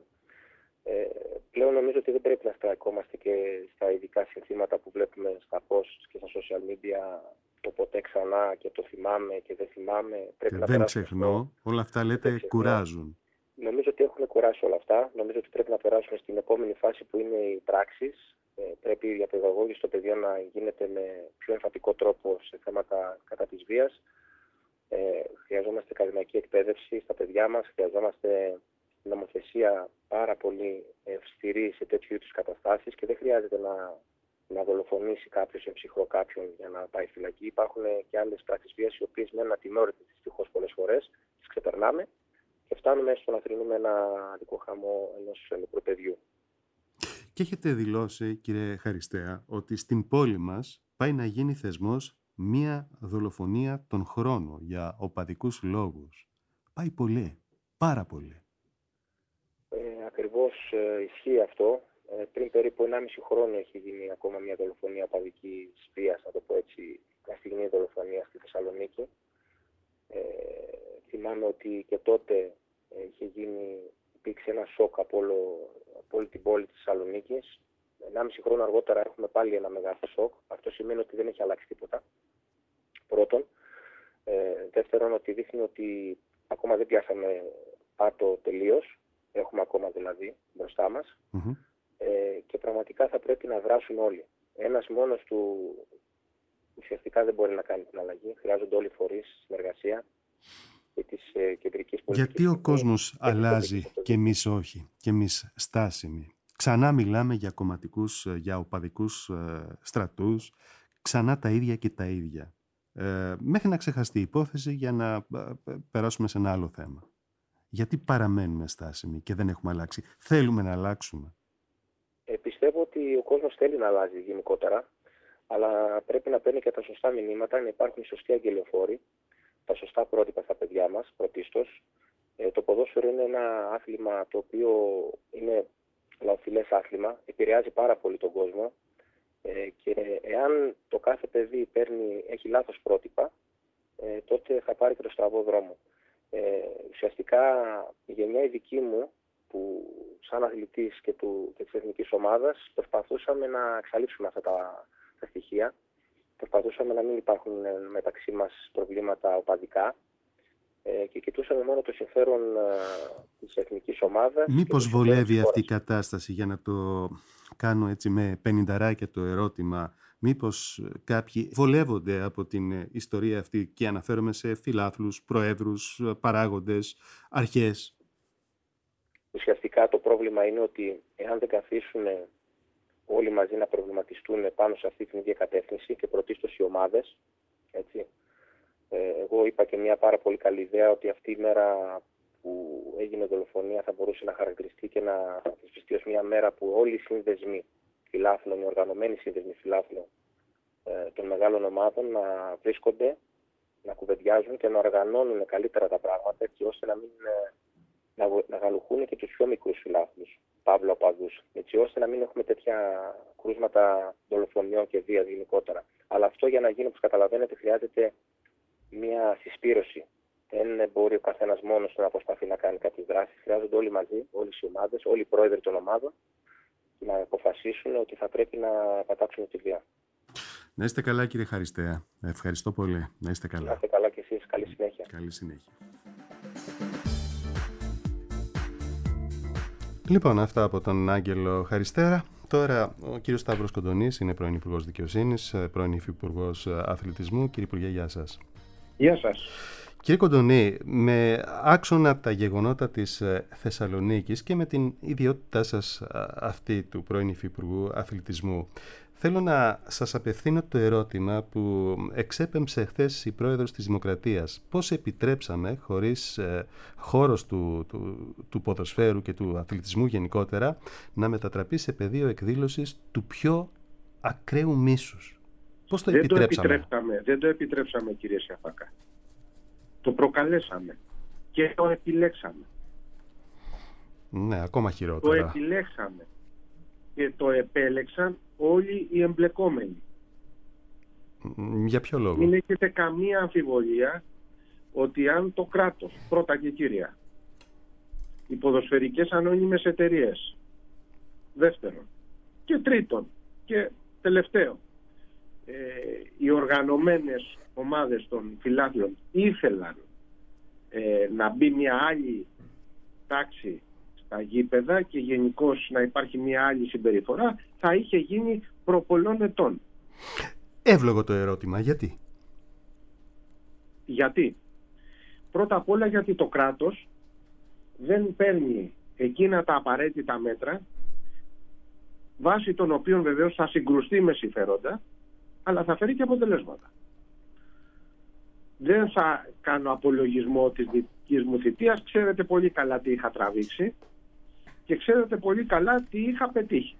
Πλέον νομίζω ότι δεν πρέπει να στρακόμαστε και στα ειδικά συνθήματα που βλέπουμε στα posts και στα social media, το ποτέ ξανά και το θυμάμαι και δεν θυμάμαι. Πρέπει να δεν ξεχνώ, όλα αυτά λέτε κουράζουν. Νομίζω ότι έχουν κουράσει όλα αυτά. Νομίζω ότι πρέπει να περάσουμε στην επόμενη φάση που είναι οι πράξεις. Πρέπει η διαπαιδαγώγηση στο παιδί να γίνεται με πιο εμφατικό τρόπο σε θέματα κατά της βίας. Χρειαζόμαστε ακαδημαϊκή εκπαίδευση στα παιδιά μας, χρειαζόμαστε νομοθεσία πάρα πολύ αυστηρή σε τέτοιου είδους καταστάσεις και δεν χρειάζεται να δολοφονήσει κάποιος, εμψυχρό κάποιον για να πάει φυλακή. Υπάρχουν και άλλες πράξεις βίας οι οποίες μένουν ατιμόρυτες δυστυχώς πολλές φορές, τις ξεπερνάμε και φτάνουμε στο να θρηνούμε ένα αδικό χαμό ενός μικρού παιδιού. Και έχετε δηλώσει, κύριε Χαριστέα, ότι στην πόλη μας πάει να γίνει θεσμός μία δολοφονία τον χρόνο για οπαδικούς λόγους. Πάει πολύ, πάρα πολύ. Ακριβώς ισχύει αυτό. Πριν περίπου 1,5 χρόνο έχει γίνει ακόμα μια δολοφονία οπαδικής βίας, να το πω έτσι, μια στιγμή δολοφονία στη Θεσσαλονίκη. Θυμάμαι ότι και τότε υπήρξε ένα σοκ από όλη την πόλη της Θεσσαλονίκης. 1,5 χρόνο αργότερα έχουμε πάλι ένα μεγάλο σοκ. Αυτό σημαίνει ότι δεν έχει αλλάξει τίποτα. Πρώτον. Δεύτερον, ότι δείχνει ότι ακόμα δεν πιάσαμε πάτο τελείως. Έχουμε ακόμα δηλαδή μπροστά μας. Mm-hmm. Και πραγματικά θα πρέπει να δράσουν όλοι. Ένας μόνος του ουσιαστικά δεν μπορεί να κάνει την αλλαγή. Χρειάζονται όλοι οι φορείς, συνεργασία και της κεντρικής πολιτικής. Γιατί ο κόσμος αλλάζει και εμείς όχι, και εμείς στάσιμοι? Ξανά μιλάμε για κομματικούς, για οπαδικούς στρατούς, ξανά τα ίδια και τα ίδια. Μέχρι να ξεχαστεί η υπόθεση για να περάσουμε σε ένα άλλο θέμα. Γιατί παραμένουμε στάσιμοι και δεν έχουμε αλλάξει? Θέλουμε να αλλάξουμε? Πιστεύω ότι ο κόσμος θέλει να αλλάζει γενικότερα, αλλά πρέπει να παίρνει και τα σωστά μηνύματα, να υπάρχουν οι σωστοί αγγελιοφόροι, τα σωστά πρότυπα στα παιδιά μας, πρωτίστως. Το ποδόσφαιρο είναι ένα άθλημα το οποίο είναι λαοφιλές άθλημα, επηρεάζει πάρα πολύ τον κόσμο και εάν το κάθε παιδί έχει λάθος πρότυπα, τότε θα πάρει και το στραβό δρόμο. Ουσιαστικά η γενιά η δική μου, που σαν αθλητής και της εθνικής ομάδας προσπαθούσαμε να εξαλείψουμε αυτά τα στοιχεία. Προσπαθούσαμε να μην υπάρχουν μεταξύ μας προβλήματα οπαδικά και κοιτούσαμε μόνο το συμφέρον της εθνικής ομάδας. Μήπως βολεύει αυτή η κατάσταση, για να το κάνω έτσι με 50 το ερώτημα, μήπως κάποιοι βολεύονται από την ιστορία αυτή, και αναφέρομαι σε φιλάθλους, προέδρους, παράγοντες, αρχές? Ουσιαστικά το πρόβλημα είναι ότι εάν δεν καθίσουν όλοι μαζί να προβληματιστούν πάνω σε αυτή την ίδια κατεύθυνση και πρωτίστως οι ομάδες, έτσι. Εγώ είπα και μια πάρα πολύ καλή ιδέα ότι αυτή η μέρα που έγινε δολοφονία θα μπορούσε να χαρακτηριστεί και να θεσπιστεί ως μια μέρα που όλοι οι σύνδεσμοι φιλάθλων, οι οργανωμένοι σύνδεσμοι φιλάθλων των μεγάλων ομάδων να βρίσκονται, να κουβεντιάζουν και να οργανώνουν καλύτερα τα πράγματα, έτσι ώστε να γαλουχούν και τους πιο μικρούς φιλάθλους, παύλα οπαδούς, έτσι ώστε να μην έχουμε τέτοια κρούσματα δολοφονιών και βίας γενικότερα. Αλλά αυτό για να γίνει, όπως καταλαβαίνετε, χρειάζεται μια συσπήρωση. Δεν μπορεί ο καθένας μόνος να προσπαθεί να κάνει κάποιες δράσεις. Χρειάζονται όλοι μαζί, όλες οι ομάδες, όλοι οι πρόεδροι των ομάδων να αποφασίσουν ότι θα πρέπει να πατάξουν τη βία. Να είστε καλά, κύριε Χαριστέα. Ευχαριστώ πολύ. Να είστε καλά. Να είστε καλά κι εσείς. Καλή συνέχεια. Καλή συνέχεια. Λοιπόν, αυτά από τον Άγγελο Χαριστέρα. Τώρα ο κύριος Σταύρος Κοντονής είναι πρώην Υπουργός Δικαιοσύνης, πρώην Υφυπουργός Αθλητισμού. Κύριε Υπουργέ, γεια σας. Γεια σας. Κύριε Κοντονή, με άξονα τα γεγονότα της Θεσσαλονίκης και με την ιδιότητά σας αυτή του πρώην Υφυπουργού Αθλητισμού, θέλω να σας απευθύνω το ερώτημα που εξέπεμψε χθες η Πρόεδρος της Δημοκρατίας. Πώς επιτρέψαμε, χωρίς χώρος του ποδοσφαίρου και του αθλητισμού γενικότερα, να μετατραπεί σε πεδίο εκδήλωσης του πιο ακραίου μίσους? Πώς το επιτρέψαμε? Δεν το επιτρέψαμε, κύριε Σιαφάκα. Το προκαλέσαμε και το επιλέξαμε. Ναι, ακόμα χειρότερα. Το επιλέξαμε και το επέλεξαν όλοι οι εμπλεκόμενοι. Για ποιο λόγο? Μην έχετε καμία αμφιβολία ότι αν το κράτος, πρώτα και κύρια, οι ποδοσφαιρικές ανώνυμες εταιρείες, δεύτερον, και τρίτον και τελευταίο, οι οργανωμένες ομάδες των φιλάθλων ήθελαν να μπει μια άλλη τάξη στα γήπεδα και γενικώς να υπάρχει μια άλλη συμπεριφορά, θα είχε γίνει προ πολλών ετών. Εύλογο το ερώτημα. Γιατί? Γιατί? Πρώτα απ' όλα γιατί το κράτος δεν παίρνει εκείνα τα απαραίτητα μέτρα, βάσει των οποίων βεβαίως θα συγκρουστεί με συμφέροντα, αλλά θα φέρει και αποτελέσματα. Δεν θα κάνω απολογισμό της δικής μου θητείας. Ξέρετε πολύ καλά τι είχα τραβήξει και ξέρετε πολύ καλά τι είχα πετύχει.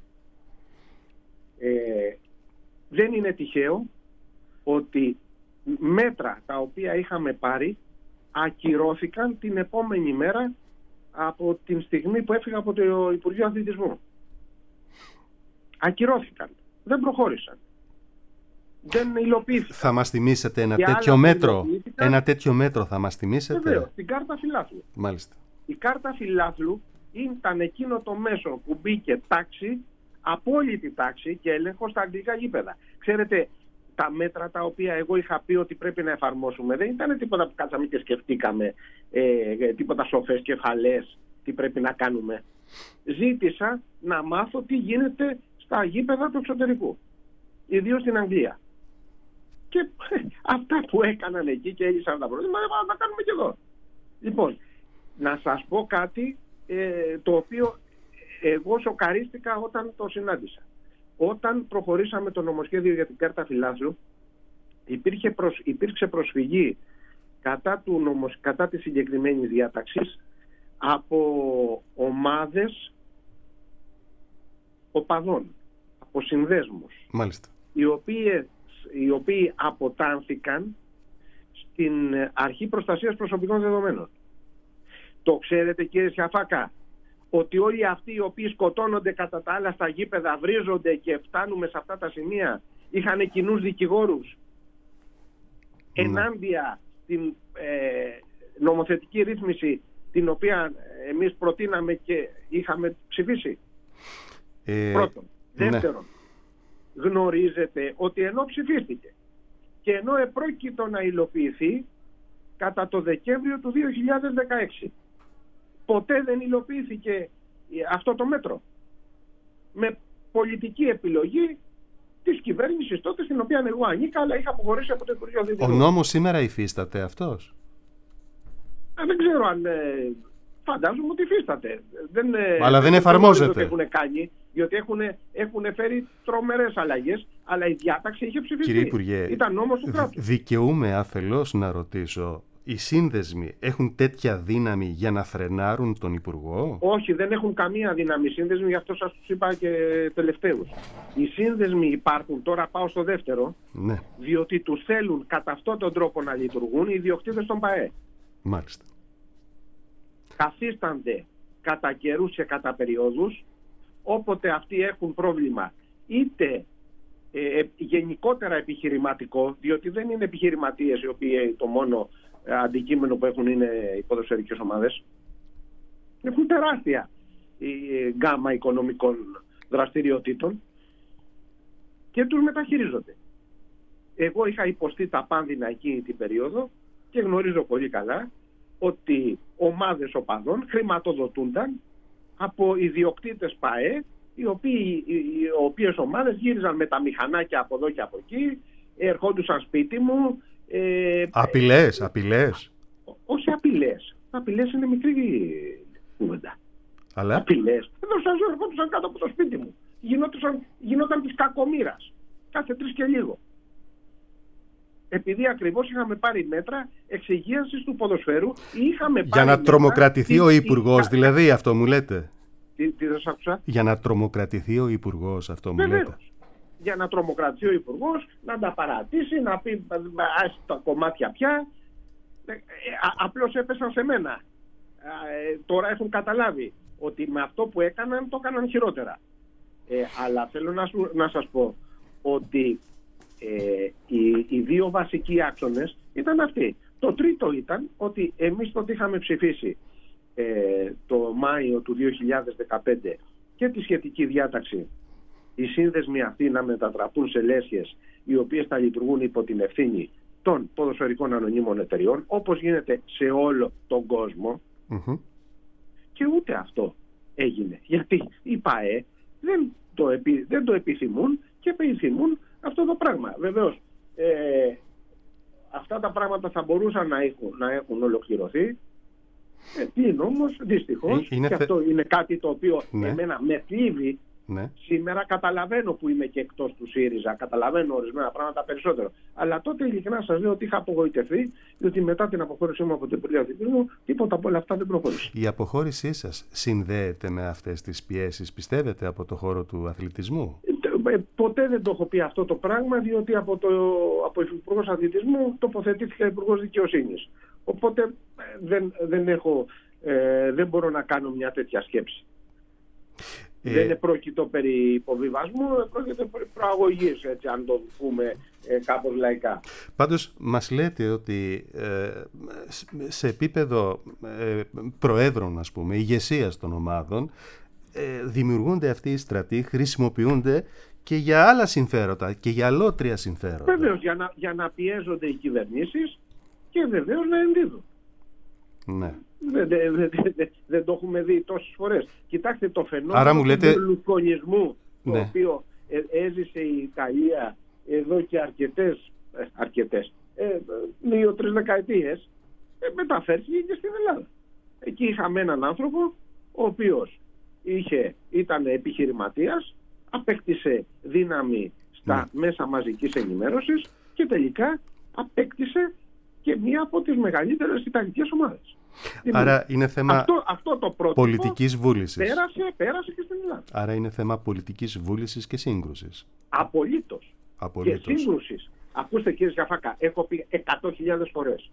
Δεν είναι τυχαίο ότι μέτρα τα οποία είχαμε πάρει ακυρώθηκαν την επόμενη μέρα από την στιγμή που έφυγα από το Υπουργείο Αθλητισμού. Ακυρώθηκαν. Δεν προχώρησαν. Δεν υλοποιήθηκαν. Θα μας θυμίσετε ένα Και τέτοιο άλλα μέτρο? υλοποιήθηκαν. Ένα τέτοιο μέτρο θα μας θυμίσετε? Βεβαίως, την κάρτα φιλάθλου. Μάλιστα. Η κάρτα φιλάθλου ήταν εκείνο το μέσο που μπήκε τάξη, απόλυτη τάξη και έλεγχο στα αγγλικά γήπεδα. Ξέρετε, τα μέτρα τα οποία εγώ είχα πει ότι πρέπει να εφαρμόσουμε δεν ήταν τίποτα που κάτσαμε και σκεφτήκαμε, τίποτα σοφές κεφαλές, τι πρέπει να κάνουμε. Ζήτησα να μάθω τι γίνεται στα γήπεδα του εξωτερικού, ιδίως στην Αγγλία. Και αυτά που έκαναν εκεί και έλυσαν τα προβλήματα, να τα κάνουμε και εδώ. Λοιπόν, να σας πω κάτι το οποίο εγώ σοκαρίστηκα όταν το συνάντησα. Όταν προχωρήσαμε το νομοσχέδιο για την κάρτα φιλάθλου, υπήρξε προσφυγή κατά της συγκεκριμένης διάταξης από ομάδες οπαδών, από συνδέσμους. Μάλιστα. Οι οποίοι αποτάνθηκαν στην Αρχή Προστασίας Προσωπικών Δεδομένων. Το ξέρετε, κύριε Σιαφάκα, ότι όλοι αυτοί οι οποίοι σκοτώνονται κατά τα άλλα στα γήπεδα, βρίζονται και φτάνουμε σε αυτά τα σημεία, είχαν κοινούς δικηγόρους ενάντια στην νομοθετική ρύθμιση την οποία εμείς προτείναμε και είχαμε ψηφίσει. Πρώτον. Δεύτερον, γνωρίζετε ότι ενώ ψηφίστηκε και ενώ επρόκειτο να υλοποιηθεί κατά το Δεκέμβριο του 2016, ποτέ δεν υλοποιήθηκε αυτό το μέτρο. Με πολιτική επιλογή της κυβέρνησης τότε, στην οποία εγώ ανήκα, αλλά είχα αποχωρήσει από το Υπουργείο Αθλητισμού. Ο νόμος σήμερα υφίσταται αυτός? Δεν ξέρω αν... Φαντάζομαι ότι υφίσταται. Αλλά δεν εφαρμόζεται. Έχουν κάνει, διότι έχουν φέρει τρομερές αλλαγές, αλλά η διάταξη είχε ψηφιστεί. Κύριε Υπουργέ, ήταν νόμος του κράτους. Δικαιούμαι αφελώς να ρωτήσω, οι σύνδεσμοι έχουν τέτοια δύναμη για να φρενάρουν τον Υπουργό? Όχι, δεν έχουν καμία δύναμη οι σύνδεσμοι, γι' αυτό σας τους είπα και τελευταίους. Οι σύνδεσμοι υπάρχουν, τώρα πάω στο δεύτερο, ναι, διότι τους θέλουν κατά αυτόν τον τρόπο να λειτουργούν οι ιδιοκτήτες των ΠΑΕ. Μάλιστα. Καθίστανται κατά καιρούς και κατά περιόδους, όποτε αυτοί έχουν πρόβλημα, είτε γενικότερα επιχειρηματικό, διότι δεν είναι επιχειρηματίες οι οποίοι το μόνο αντικείμενο που έχουν είναι οι ποδοσφαιρικές ομάδες. Έχουν τεράστια γκάμα οικονομικών δραστηριοτήτων και τους μεταχειρίζονται. Εγώ είχα υποστεί τα πάνδυνα εκείνη την περίοδο και γνωρίζω πολύ καλά ότι ομάδες οπαδών χρηματοδοτούνταν από ιδιοκτήτες ΠΑΕ, οι οποίες ομάδες γύριζαν με τα μηχανάκια από εδώ και από εκεί, ερχόντουσαν σπίτι μου. Απειλές. Όχι απειλές. Απειλές είναι μικρή κουβέντα. Αλλά... Απειλές. Εδώ σας ερχόντουσαν κάτω από το σπίτι μου. Γινόταν της κακομοίρας. Κάθε 3 και λίγο. Επειδή ακριβώς είχαμε πάρει μέτρα εξυγίανσης του ποδοσφαίρου, για να τρομοκρατηθεί ο Υπουργός, δηλαδή, αυτό μου λέτε? Τι δεν σας άκουσα? Για να τρομοκρατηθεί ο Υπουργός, αυτό μου Βεβαίως. λέτε? Για να τρομοκρατηθεί ο Υπουργός, να τα παρατήσει, να πει ας τα κομμάτια πια. Απλώς έπεσαν σε μένα. Τώρα έχουν καταλάβει ότι με αυτό που έκαναν το έκαναν χειρότερα. Αλλά θέλω να σας πω ότι οι δύο βασικοί άξονες ήταν αυτοί. Το τρίτο ήταν ότι εμείς τότε είχαμε ψηφίσει το Μάιο του 2015 και τη σχετική διάταξη, οι σύνδεσμοι αυτοί να μετατραπούν σε λέσχες οι οποίες θα λειτουργούν υπό την ευθύνη των ποδοσφαιρικών ανωνύμων εταιριών, όπως γίνεται σε όλο τον κόσμο. Και ούτε αυτό έγινε, γιατί οι ΠΑΕ δεν το επιθυμούν και επιθυμούν αυτό το πράγμα. Βεβαίως αυτά τα πράγματα θα μπορούσαν να έχουν ολοκληρωθεί, πλην όμως δυστυχώς, και αυτό είναι κάτι το οποίο εμένα με θλίβει. Ναι. Σήμερα καταλαβαίνω που είμαι και εκτός του ΣΥΡΙΖΑ, καταλαβαίνω ορισμένα πράγματα περισσότερο. Αλλά τότε ειλικρινά σας λέω ότι είχα απογοητευτεί, διότι μετά την αποχώρησή μου από το Υπουργείο Αθλητισμού, τίποτα από όλα αυτά δεν προχώρησε. Η αποχώρησή σας συνδέεται με αυτές τις πιέσεις, πιστεύετε, από το χώρο του αθλητισμού? Ποτέ δεν το έχω πει αυτό το πράγμα, διότι από Υπουργός Αθλητισμού τοποθετήθηκα Υπουργός Δικαιοσύνης. Οπότε δεν έχω δεν μπορώ να κάνω μια τέτοια σκέψη. Δεν είναι πρόκειτο περί υποβιβασμού, πρόκειται περί προαγωγής, έτσι, αν το πούμε κάπως λαϊκά. Πάντως μας λέτε ότι σε επίπεδο προέδρων, ας πούμε, ηγεσίας των ομάδων, δημιουργούνται αυτοί οι στρατοί, χρησιμοποιούνται και για άλλα συμφέροντα και για αλότρια συμφέροντα. Βεβαίως, για να πιέζονται οι κυβερνήσεις και βεβαίως να ενδίδουν. Ναι. Δεν το έχουμε δει τόσες φορές. Κοιτάξτε το φαινόμενο του λουκονισμού, το οποίο έζησε η Ιταλία εδώ και αρκετές 2-3 δεκαετίες, μεταφέρθηκε και στην Ελλάδα. Εκεί είχαμε έναν άνθρωπο ο οποίος ήταν επιχειρηματίας, απέκτησε δύναμη στα μέσα μαζικής ενημέρωσης και τελικά απέκτησε και μία από τις μεγαλύτερες ιταλικές ομάδες. Άρα είναι θέμα αυτό το πρότυπο πολιτικής βούλησης. Πέρασε και στην Ελλάδα. Άρα είναι θέμα πολιτικής βούλησης και σύγκρουσης. Απολύτως. Και σύγκρουσης. Ακούστε κύριε Σιαφάκα, έχω πει 100.000 φορές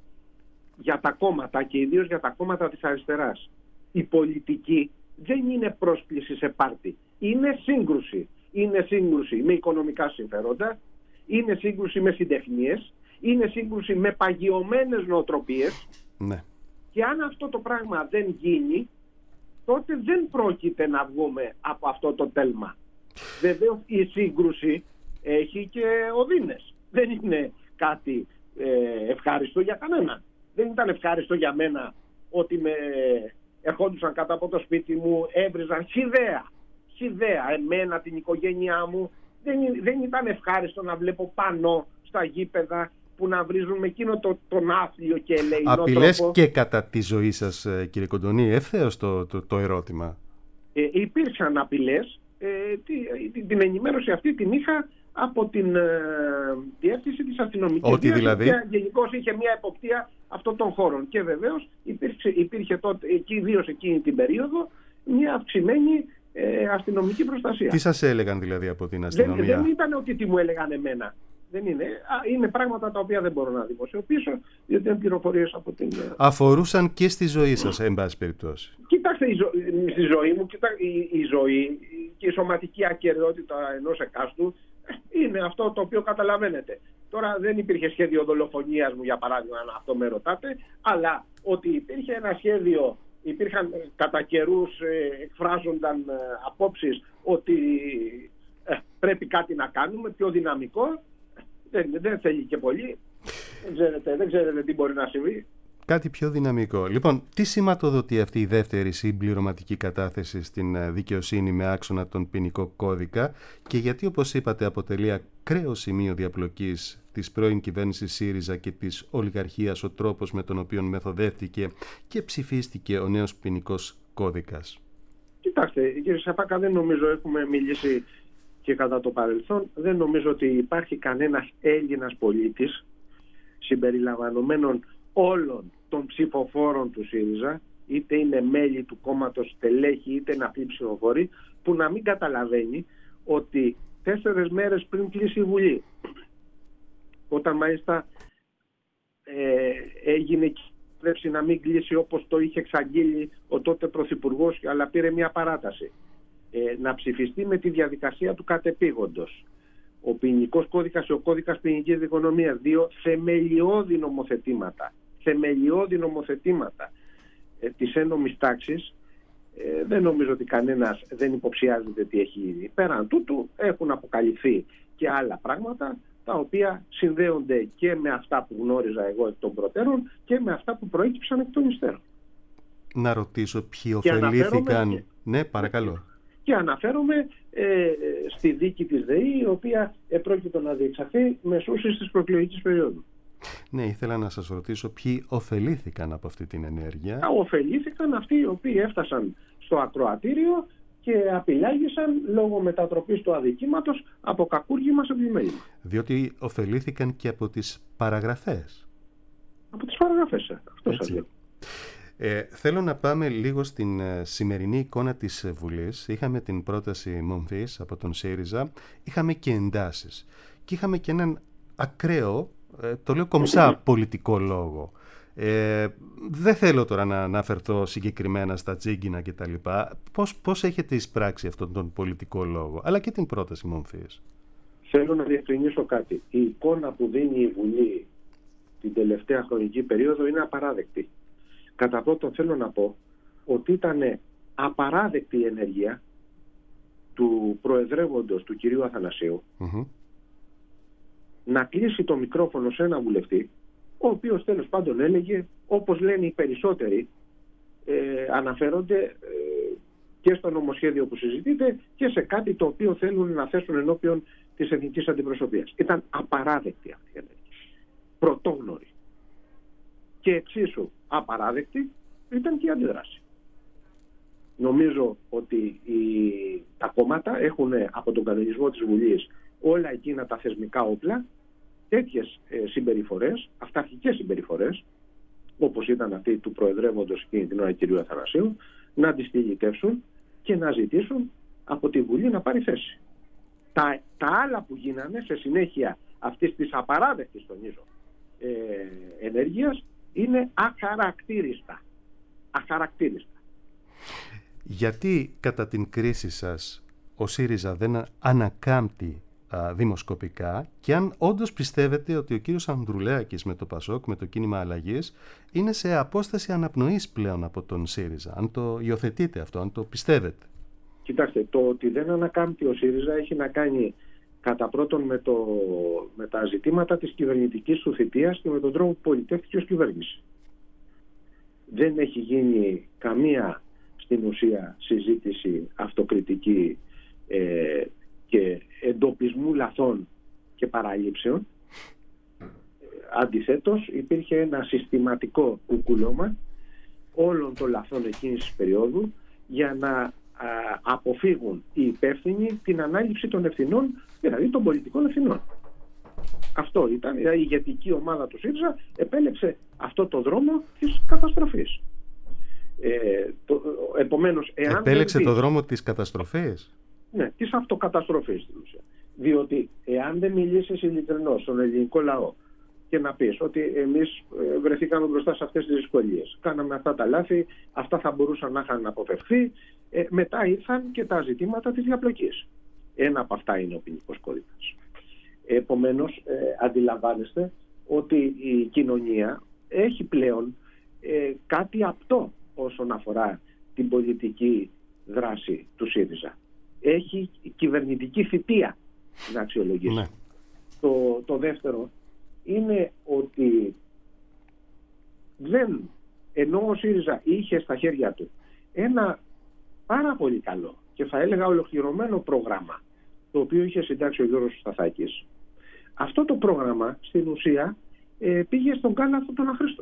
για τα κόμματα και ιδίως για τα κόμματα της αριστεράς. Η πολιτική δεν είναι πρόσκληση σε πάρτι. Είναι σύγκρουση. Είναι σύγκρουση με οικονομικά συμφέροντα, είναι σύγκρουση με συντεχνίες, είναι σύγκρουση με παγιωμένες νοοτροπίες. Ναι. Και αν αυτό το πράγμα δεν γίνει, τότε δεν πρόκειται να βγούμε από αυτό το τέλμα. Βεβαίως η σύγκρουση έχει και οδύνες. Δεν είναι κάτι ευχάριστο για κανέναν. Δεν ήταν ευχάριστο για μένα ότι ερχόντουσαν κάτω από το σπίτι μου, έβριζαν σιδέα εμένα, την οικογένειά μου. Δεν ήταν ευχάριστο να βλέπω πάνω στα γήπεδα που να βρίζουν με εκείνο τον άθλιο και ελεηνό τρόπο. Απειλές και κατά τη ζωή σας, κύριε Κοντονή, ευθέως το ερώτημα. Υπήρξαν απειλές. Την ενημέρωση αυτή την είχα από την διεύθυνση της αστυνομικής. Ότι δηλαδή. Γενικώς είχε μια εποπτεία αυτών των χώρων. Και βεβαίως υπήρχε τότε, ιδίως εκείνη την περίοδο, μια αυξημένη αστυνομική προστασία. Τι σας έλεγαν δηλαδή από την αστυνομία? Δεν ήταν ότι τι μου έλεγαν εμένα. Δεν είναι. Είναι πράγματα τα οποία δεν μπορώ να δημοσιοποιήσω, διότι είναι πληροφορίες από την. Αφορούσαν και στη ζωή σας, εν πάση περιπτώσει. Κοιτάξτε, στη ζωή μου, η ζωή και η σωματική ακεραιότητα ενός εκάστου είναι αυτό το οποίο καταλαβαίνετε. Τώρα δεν υπήρχε σχέδιο δολοφονίας μου, για παράδειγμα, αν αυτό με ρωτάτε, αλλά ότι υπήρχε ένα σχέδιο, υπήρχαν κατά καιρούς εκφράζονταν απόψεις ότι πρέπει κάτι να κάνουμε πιο δυναμικό. Δεν θέλει και πολύ. Δεν ξέρετε τι μπορεί να συμβεί. Κάτι πιο δυναμικό. Λοιπόν, τι σηματοδοτεί αυτή η δεύτερη συμπληρωματική κατάθεση στην δικαιοσύνη με άξονα τον ποινικό κώδικα και γιατί, όπως είπατε, αποτελεί ακραίο σημείο διαπλοκής της πρώην κυβέρνησης ΣΥΡΙΖΑ και της ολιγαρχίας ο τρόπος με τον οποίο μεθοδεύτηκε και ψηφίστηκε ο νέος ποινικός κώδικας? Κοιτάξτε, κύριε Σαπάκα, δεν νομίζω, έχουμε μιλήσει και κατά το παρελθόν, δεν νομίζω ότι υπάρχει κανένας Έλληνας πολίτης συμπεριλαμβανομένων όλων των ψηφοφόρων του ΣΥΡΙΖΑ, είτε είναι μέλη του κόμματος, στελέχη, είτε είναι απλοί ψηφοφόροι, που να μην καταλαβαίνει ότι 4 μέρες πριν κλείσει η Βουλή, όταν μάλιστα έγινε πρέπει να μην κλείσει όπως το είχε εξαγγείλει ο τότε Πρωθυπουργός, αλλά πήρε μια παράταση, να ψηφιστεί με τη διαδικασία του κατεπήγοντος ο ποινικός κώδικας και ο κώδικας ποινικής δικονομίας, 2 θεμελιώδη νομοθετήματα της ένομης τάξης. Δεν νομίζω ότι κανένας δεν υποψιάζεται τι έχει ήδη. Πέραν τούτου έχουν αποκαλυφθεί και άλλα πράγματα τα οποία συνδέονται και με αυτά που γνώριζα εγώ εκ των προτέρων και με αυτά που προέκυψαν εκ των υστέρων. Να ρωτήσω ποιοι ωφελήθηκαν. Ναι, παρακαλώ. Και αναφέρομαι στη δίκη της ΔΕΗ, η οποία επρόκειτο να διεξαχθεί μεσούσης της προεκλογικής περίοδου. Ναι, ήθελα να σας ρωτήσω ποιοι ωφελήθηκαν από αυτή την ενέργεια. Ωφελήθηκαν αυτοί οι οποίοι έφτασαν στο ακροατήριο και απειλάγησαν λόγω μετατροπής του αδικήματος από κακούργημα σε πλημέλημα. Διότι ωφελήθηκαν και από τις παραγραφές. Από τις παραγραφές, αυτό σας λέω. Θέλω να πάμε λίγο στην σημερινή εικόνα της Βουλής. Είχαμε την πρόταση μομφής από τον ΣΥΡΙΖΑ, είχαμε και εντάσεις και είχαμε και έναν ακραίο, το λέω κομψά, πολιτικό λόγο. Δεν θέλω τώρα να αναφερθώ συγκεκριμένα στα Τσίγκινα και τα λοιπά. Πώς έχετε εισπράξει αυτόν τον πολιτικό λόγο, αλλά και την πρόταση μομφής? Θέλω να διευκρινίσω κάτι. Η εικόνα που δίνει η Βουλή την τελευταία χρονική περίοδο είναι απαράδεκτη. Κατά πρώτον θέλω να πω ότι ήταν απαράδεκτη η ενέργεια του προεδρεύοντος του κυρίου Αθανασίου να κλείσει το μικρόφωνο σε ένα βουλευτή, ο οποίος τέλος πάντων έλεγε, όπως λένε οι περισσότεροι, αναφέρονται και στο νομοσχέδιο που συζητείται και σε κάτι το οποίο θέλουν να θέσουν ενώπιον της εθνικής αντιπροσωπείας. Ήταν απαράδεκτη αυτή η ενέργεια. Πρωτόγνωρη. Και εξίσου απαράδεκτη ήταν και η αντίδραση. Νομίζω ότι τα κόμματα έχουν από τον κανονισμό της Βουλής όλα εκείνα τα θεσμικά όπλα, τέτοιες συμπεριφορές, αυταρχικές συμπεριφορές, όπως ήταν αυτή του προεδρεύοντος εκείνη την ώρα κ. Αθανασίου, να αντιστηλητεύσουν και να ζητήσουν από τη Βουλή να πάρει θέση. Τα άλλα που γίνανε σε συνέχεια αυτής της απαράδεκτης, τονίζω, ενέργειας είναι αχαρακτήριστα. Γιατί κατά την κρίση σας ο ΣΥΡΙΖΑ δεν ανακάμπτει δημοσκοπικά, και αν όντως πιστεύετε ότι ο κύριος Ανδρουλάκης με το ΠΑΣΟΚ, με το κίνημα αλλαγής, είναι σε απόσταση αναπνοής πλέον από τον ΣΥΡΙΖΑ, αν το υιοθετείτε αυτό, αν το πιστεύετε? Κοιτάξτε, το ότι δεν ανακάμπτει ο ΣΥΡΙΖΑ έχει να κάνει κατά πρώτον με τα ζητήματα της κυβερνητικής του θητείας και με τον τρόπο που πολιτεύτηκε ως κυβέρνηση. Δεν έχει γίνει καμία στην ουσία συζήτηση αυτοκριτική και εντοπισμού λαθών και παραλήψεων. Αντιθέτως υπήρχε ένα συστηματικό κουκουλώμα όλων των λαθών εκείνης της περίοδου για να αποφύγουν οι υπεύθυνοι την ανάληψη των ευθυνών, δηλαδή των πολιτικών ευθυνών. Αυτό ήταν, η ηγετική ομάδα του ΣΥΡΙΖΑ επέλεξε αυτό το δρόμο της καταστροφής. Επομένως, επέλεξε το δρόμο της καταστροφής? Ναι, της αυτοκαταστροφής στην ουσία. Διότι εάν δεν μιλήσεις ειλικρινώς στον ελληνικό λαό και να πεις ότι εμείς βρεθήκαμε μπροστά σε αυτές τις δυσκολίες, κάναμε αυτά τα λάθη, αυτά θα μπορούσαν να είχαν αποφευχθεί, μετά ήρθαν και τα ζητήματα της διαπλοκής. Ένα από αυτά είναι ο ποινικός κώδικας. Επομένως, αντιλαμβάνεστε ότι η κοινωνία έχει πλέον κάτι απτό όσον αφορά την πολιτική δράση του ΣΥΡΙΖΑ. Έχει κυβερνητική θητεία να αξιολογήσει. Ναι. Το δεύτερο είναι ότι ενώ ο ΣΥΡΙΖΑ είχε στα χέρια του ένα πάρα πολύ καλό και θα έλεγα ολοκληρωμένο πρόγραμμα, το οποίο είχε συντάξει ο Γιώργος Σταθάκης, αυτό το πρόγραμμα στην ουσία πήγε στον κάλαθο των αχρήστων.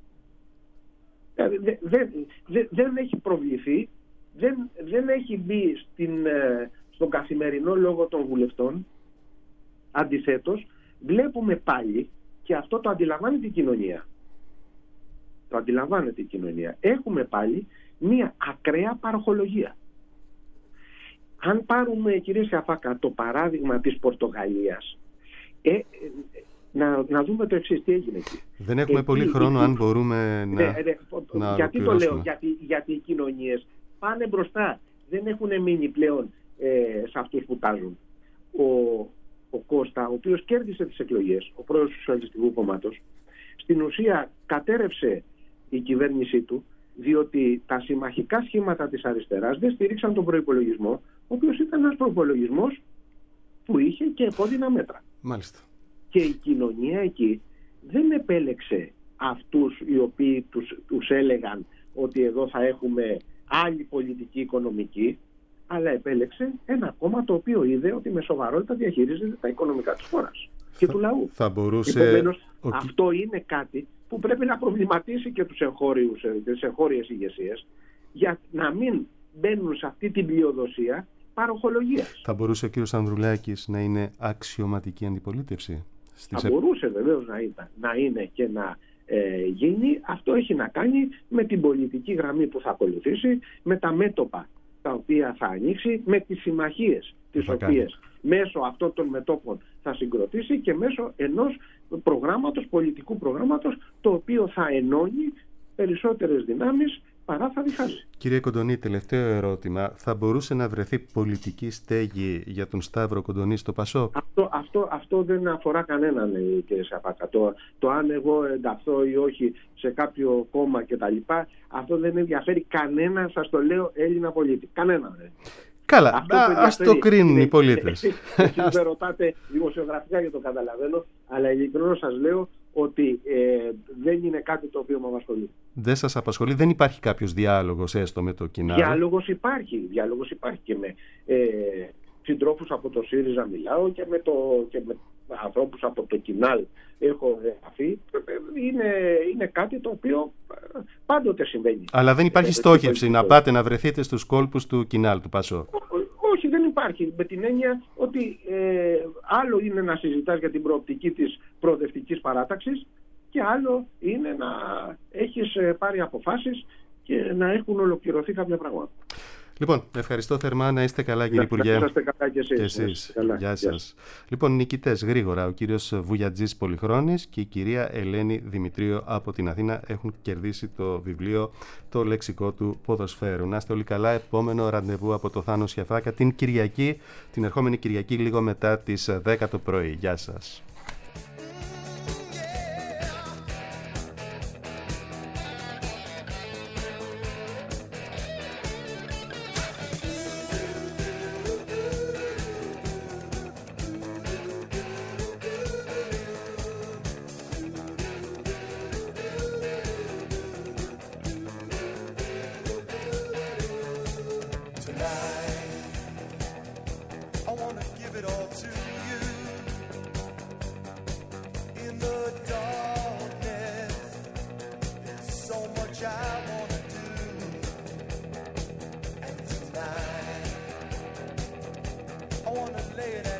Δεν έχει προβληθεί, δεν έχει μπει στον καθημερινό λόγο των βουλευτών. Αντιθέτως, βλέπουμε πάλι, και αυτό το αντιλαμβάνεται η κοινωνία, έχουμε πάλι μία ακραία παροχολογία. Αν πάρουμε, κυρία Σαφάκα, το παράδειγμα της Πορτογαλίας, να δούμε το εξής, τι έγινε εκεί. Δεν έχουμε πολύ χρόνο, αν μπορούμε να γιατί το λέω, γιατί οι κοινωνίες πάνε μπροστά, δεν έχουν μείνει πλέον σε αυτούς που τάζουν. Ο Κώστα, ο οποίος κέρδισε τις εκλογές, ο πρόεδρος του Σοσιαλιστικού Κόμματος, στην ουσία κατέρευσε η κυβέρνησή του, διότι τα συμμαχικά σχήματα της αριστεράς δεν στήριξαν τον προϋπολογισμό, ο οποίος ήταν ένας προϋπολογισμός που είχε και επώδυνα μέτρα. Μάλιστα. Και η κοινωνία εκεί δεν επέλεξε αυτούς οι οποίοι τους έλεγαν ότι εδώ θα έχουμε άλλη πολιτική οικονομική, αλλά επέλεξε ένα κόμμα το οποίο είδε ότι με σοβαρότητα διαχειρίζεται τα οικονομικά της χώρας και του λαού. Θα μπορούσε... Επομένως, αυτό είναι κάτι που πρέπει να προβληματίσει και τις εγχώριες ηγεσίες, για να μην μπαίνουν σε αυτή την πλειοδοσία παροχολογίας. Θα μπορούσε ο κύριος Ανδρουλάκης να είναι αξιωματική αντιπολίτευση? Θα μπορούσε βεβαίως να είναι και να γίνει. Αυτό έχει να κάνει με την πολιτική γραμμή που θα ακολουθήσει, με τα μέτωπα τα οποία θα ανοίξει, με τις συμμαχίες τις οποίες μέσω αυτών των μετώπων θα συγκροτήσει και μέσω ενός προγράμματος, πολιτικού προγράμματος, το οποίο θα ενώνει περισσότερες δυνάμεις παρά θα διχάσει. Κύριε Κοντονή, τελευταίο ερώτημα. Θα μπορούσε να βρεθεί πολιτική στέγη για τον Σταύρο Κοντονή στο ΠΑΣΟΚ? Αυτό δεν αφορά κανέναν, κύριε Σαπάκα. Το αν εγώ ενταχθώ ή όχι σε κάποιο κόμμα κτλ. Αυτό δεν ενδιαφέρει κανένα, σας το λέω, Έλληνα πολίτη. Κανέναν. Καλά, ας το κρίνουν οι πολίτες. Εσείς με ρωτάτε δημοσιογραφικά για το καταλαβαίνω, αλλά ειλικρινώς σας λέω ότι δεν είναι κάτι το οποίο με απασχολεί. Δεν σας απασχολεί, δεν υπάρχει κάποιος διάλογος έστω με το Κινάλ? Διάλογος υπάρχει και με συντρόφους από το ΣΥΡΙΖΑ μιλάω και με ανθρώπους από το Κινάλ έχω επαφή. Είναι κάτι το οποίο πάντοτε συμβαίνει. Αλλά δεν υπάρχει στόχευση να πάτε να βρεθείτε στους κόλπους του Κινάλ, του ΠΑΣΟΚ? Όχι, δεν υπάρχει. Με την έννοια ότι άλλο είναι να συζητάς για την προοπτική της προοδευτικής παράταξης και άλλο είναι να έχεις πάρει αποφάσεις και να έχουν ολοκληρωθεί κάποια πράγματα. Λοιπόν, ευχαριστώ θερμά, να είστε καλά, κύριε Υπουργέ. Να είστε καλά και εσείς. Καλά. Γεια σας. Λοιπόν, νικητές γρήγορα, ο κύριος Βουγιατζής Πολυχρόνης και η κυρία Ελένη Δημητρίου από την Αθήνα έχουν κερδίσει το βιβλίο «Το λεξικό του ποδοσφαίρου». Να είστε όλοι καλά, επόμενο ραντεβού από το Θάνο Σιαφάκα την Κυριακή, την ερχόμενη Κυριακή λίγο μετά τις 10 το πρωί. Γεια σας. Lay it